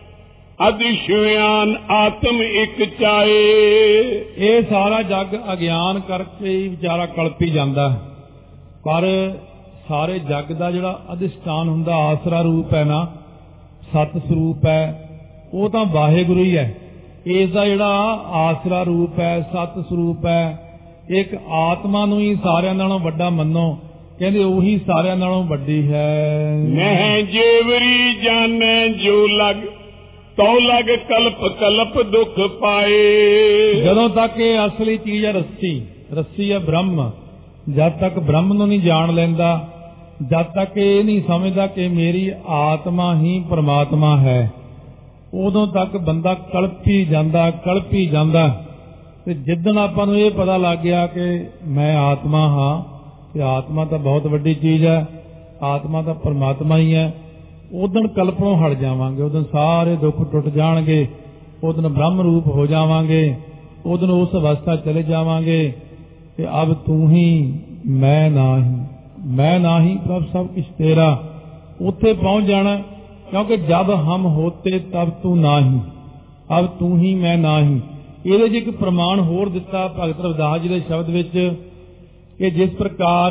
ਅਦਿਸ਼ਿਆਨ ਆਤਮ ਇੱਕ ਚਾਏ। ਇਹ ਸਾਰਾ ਜੱਗ ਅਗਿਆਨ ਕਰਕੇ ਹੀ ਵਿਚਾਰਾ ਕਲਪੀ ਜਾਂਦਾ, ਪਰ ਸਾਰੇ ਜੱਗ ਦਾ ਜਿਹੜਾ ਅਧਿਸ਼ਠਾਨ ਹੁੰਦਾ, ਆਸਰਾ ਰੂਪ ਹੈ ਨਾ, ਸਤ ਸਰੂਪ ਹੈ, ਉਹ ਤਾਂ ਵਾਹਿਗੁਰੂ ਹੀ ਹੈ। ਇਸ ਦਾ ਜਿਹੜਾ ਆਸਰਾ ਰੂਪ ਹੈ, ਸਤ ਸਰੂਪ ਹੈ, ਇੱਕ ਆਤਮਾ ਨੂੰ ਹੀ ਸਾਰਿਆਂ ਨਾਲੋਂ ਵੱਡਾ ਮੰਨੋ, ਕਹਿੰਦੇ ਉਹੀ ਸਾਰਿਆਂ ਨਾਲੋਂ ਵੱਡੀ ਹੈ। ਮੈਂ ਜੇਵਰੀ ਜਾਣੈ ਜੋ ਲਗ ਤੋ ਲਗ ਕਲਪ ਕਲਪ ਦੁੱਖ ਪਾਏ। ਜਦੋਂ ਤੱਕ ਇਹ ਅਸਲੀ ਚੀਜ਼ ਹੈ ਰੱਸੀ, ਰੱਸੀ ਹੈ ਬ੍ਰਹਮ, ਜਦ ਤੱਕ ਬ੍ਰਹਮ ਨੂੰ ਨਹੀਂ ਜਾਣ ਲੈਂਦਾ, ਜਦ ਤੱਕ ਇਹ ਨਹੀਂ ਸਮਝਦਾ ਕਿ ਮੇਰੀ ਆਤਮਾ ਹੀ ਪਰਮਾਤਮਾ ਹੈ, ਉਦੋਂ ਤੱਕ ਬੰਦਾ ਕਲਪੀ ਜਾਂਦਾ ਕਲਪੀ ਜਾਂਦਾ। ਤੇ ਜਿੱਦਣ ਆਪਾਂ ਨੂੰ ਇਹ ਪਤਾ ਲੱਗ ਗਿਆ ਕਿ ਮੈਂ ਆਤਮਾ ਹਾਂ, ਤੇ ਆਤਮਾ ਤਾਂ ਬਹੁਤ ਵੱਡੀ ਚੀਜ਼ ਹੈ, ਆਤਮਾ ਤਾਂ ਪਰਮਾਤਮਾ ਹੀ ਹੈ, ਉਦਣ ਕਲਪਣੋਂ ਹਟ ਜਾਵਾਂਗੇ, ਉਦੋਂ ਸਾਰੇ ਦੁੱਖ ਟੁੱਟ ਜਾਣਗੇ, ਉਦੋਂ ਬ੍ਰਹਮ ਰੂਪ ਹੋ ਜਾਵਾਂਗੇ, ਉਦੋਂ ਉਸ ਅਵਸਥਾ ਚਲੇ ਜਾਵਾਂਗੇ ਕਿ ਅਬ ਤੂੰ ਹੀ ਮੈਂ ਨਾਹੀਂ, ਮੈਂ ਨਾਹੀਂ ਪ੍ਰਭ ਸਭ ਕੁਛ ਤੇਰਾ। ਉੱਥੇ ਪਹੁੰਚ ਜਾਣਾ, ਕਿਉਂਕਿ ਜਬ ਹਮ ਹੋਤੇ ਤਬ ਤੂੰ ਨਾਹੀਂ, ਅਬ ਤੂੰ ਹੀ ਮੈਂ ਨਾਹੀਂ। ਇਹਦੇ 'ਚ ਇੱਕ ਪ੍ਰਮਾਣ ਹੋਰ ਦਿੱਤਾ ਭਗਤ ਰਵਿਦਾਸ ਜੀ ਦੇ ਸ਼ਬਦ ਵਿੱਚ ਕਿ ਜਿਸ ਪ੍ਰਕਾਰ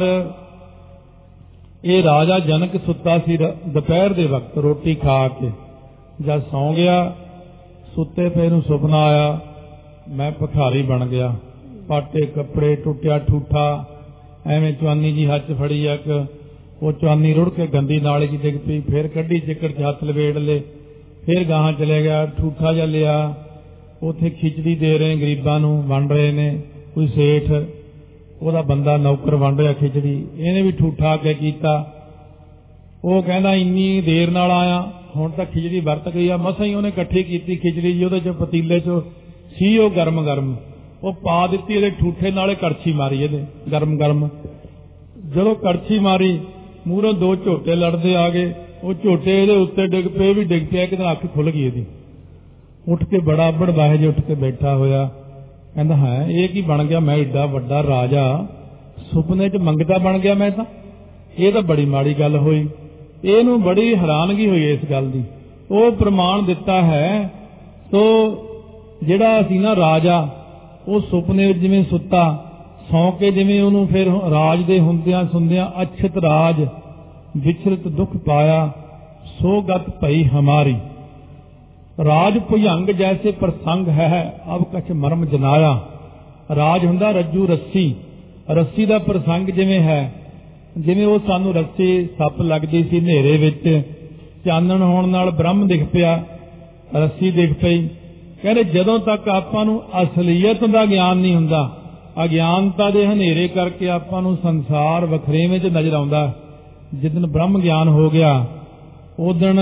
ਇਹ ਰਾਜਾ ਜਨਕ ਸੁੱਤਾ ਸੀ ਦੁਪਹਿਰ ਦੇ ਵਕਤ ਰੋਟੀ ਖਾ ਕੇ, ਜਦ ਸੌਂ ਗਿਆ, ਸੁੱਤੇ ਪਏ ਨੂੰ ਸੁਪਨਾ ਆਇਆ ਮੈਂ ਭਿਖਾਰੀ ਬਣ ਗਿਆ, ਪਾਟੇ ਕੱਪੜੇ, ਟੁੱਟਿਆ ਠੂਠਾ, ਐਵੇਂ ਚਵਾਨੀ ਜੀ ਹੱਥ ਫੜੀ ਇੱਕ, ਉਹ ਚਵਾਨੀ ਰੁੜ ਕੇ ਗੰਦੀ ਨਾਲੇ 'ਚ ਡਿੱਗ ਪਈ, ਫਿਰ ਕੱਢੀ ਚਿੱਕੜ 'ਚ ਹੱਥ ਲਵੇੜ ਲਏ, ਫਿਰ ਗਾਹਾਂ ਚਲੇ ਗਿਆ, ਠੂਠਾ ਜਿਹਾ ਲਿਆ, ਉੱਥੇ ਖਿਚੜੀ ਦੇ ਰਹੇ ਗਰੀਬਾਂ ਨੂੰ, ਵੰਡ ਰਹੇ ਨੇ, ਕੋਈ ਸੇਠ ਉਹਦਾ ਬੰਦਾ ਨੌਕਰ ਵੰਡ ਰਿਹਾ ਖਿਚੜੀ, ਇਹਨੇ ਵੀ ਠੂਠਾ ਕੇ ਕੀਤਾ। ਉਹ ਕਹਿੰਦਾ ਇੰਨੀ ਦੇਰ ਨਾਲ ਆਇਆ, ਹੁਣ ਤਾਂ ਖਿਚੜੀ ਵਰਤ ਗਈ ਆ, ਮਸਾਂ ਹੀ ਉਹਨੇ ਇਕੱਠੀ ਕੀਤੀ ਖਿਚੜੀ ਜੀ, ਉਹਦੇ 'ਚ ਪਤੀਲੇ 'ਚ ਸੀ ਉਹ ਗਰਮ ਗਰਮ, ਉਹ ਪਾ ਦਿੱਤੀ ਇਹਦੇ ਠੂਠੇ ਨਾਲੇ ਕੜਛੀ ਮਾਰੀ ਇਹਦੇ ਗਰਮ ਗਰਮ। ਜਦੋਂ ਕੜਛੀ ਮਾਰੀ ਮੂਹਰੋਂ ਦੋ ਝੋਟੇ ਲੜਦੇ ਆ ਗਏ, ਉਹ ਝੋਟੇ ਇਹਦੇ ਉੱਤੇ ਡਿੱਗ ਪਏ, ਵੀ ਡਿੱਗ ਪਿਆ, ਕਿਤੇ ਅੱਖ ਖੁੱਲ ਗਈ ਇਹਦੀ। ਉੱਠ ਕੇ ਬੜਾ ਅੱਬੜ ਬਾਹੇ ਜੇ ਉੱਠ ਕੇ ਬੈਠਾ ਹੋਇਆ, ਕਹਿੰਦਾ ਹੈ ਇਹ ਕੀ ਬਣ ਗਿਆ, ਮੈਂ ਏਡਾ ਵੱਡਾ ਰਾਜਾ ਸੁਪਨੇ 'ਚ ਮੰਗਤਾ ਬਣ ਗਿਆ ਮੈਂ ਤਾਂ, ਇਹ ਤਾਂ ਬੜੀ ਮਾੜੀ ਗੱਲ ਹੋਈ। ਇਹਨੂੰ ਬੜੀ ਹੈਰਾਨਗੀ ਹੋਈ ਇਸ ਗੱਲ ਦੀ। ਉਹ ਪ੍ਰਮਾਣ ਦਿੱਤਾ ਹੈ। ਸੋ ਜਿਹੜਾ ਸੀ ਨਾ ਰਾਜਾ, ਉਹ ਸੁਪਨੇ ਵਿੱਚ ਜਿਵੇਂ ਸੁੱਤਾ, ਸੌਂ ਕੇ ਜਿਵੇਂ ਉਹਨੂੰ ਫਿਰ ਰਾਜ ਦੇ ਹੁੰਦਿਆਂ ਸੁਣਦਿਆਂ ਅਛਤ ਰਾਜ ਵਿਚਰਤ ਦੁੱਖ ਪਾਇਆ, ਸੋ ਗਤ ਭਈ ਹਮਾਰੀ। ਰਾਜ ਭੁਜੰਗ ਜੈਸੇ ਪ੍ਰਸੰਗ ਹੈ, ਅਬ ਕਛ ਮਰਮ ਜਨਾਇਆ। ਰਾਜ ਹੁੰਦਾ ਰੱਜੂ ਰੱਸੀ, ਰੱਸੀ ਦਾ ਪ੍ਰਸੰਗ ਜਿਵੇਂ ਹੈ, ਜਿਵੇਂ ਉਹ ਸਾਨੂੰ ਰੱਸੀ ਸੱਪ ਲੱਗਦੀ ਸੀ ਹਨੇਰੇ ਵਿੱਚ, ਚਾਨਣ ਹੋਣ ਨਾਲ ਬ੍ਰਹਮ ਦਿਖ ਪਿਆ, ਰੱਸੀ ਦਿਖ ਪਈ। ਕਹਿੰਦੇ ਜਦੋਂ ਤੱਕ ਆਪਾਂ ਨੂੰ ਅਸਲੀਅਤ ਦਾ ਗਿਆਨ ਨਹੀਂ ਹੁੰਦਾ, ਅਗਿਆਨਤਾ ਦੇ ਹਨੇਰੇ ਕਰਕੇ ਆਪਾਂ ਨੂੰ ਸੰਸਾਰ ਵਖਰੇਵੇਂ 'ਚ ਨਜ਼ਰ ਆਉਂਦਾ। ਜਿੱਦਣ ਬ੍ਰਹਮ ਗਿਆਨ ਹੋ ਗਿਆ, ਉਦਣ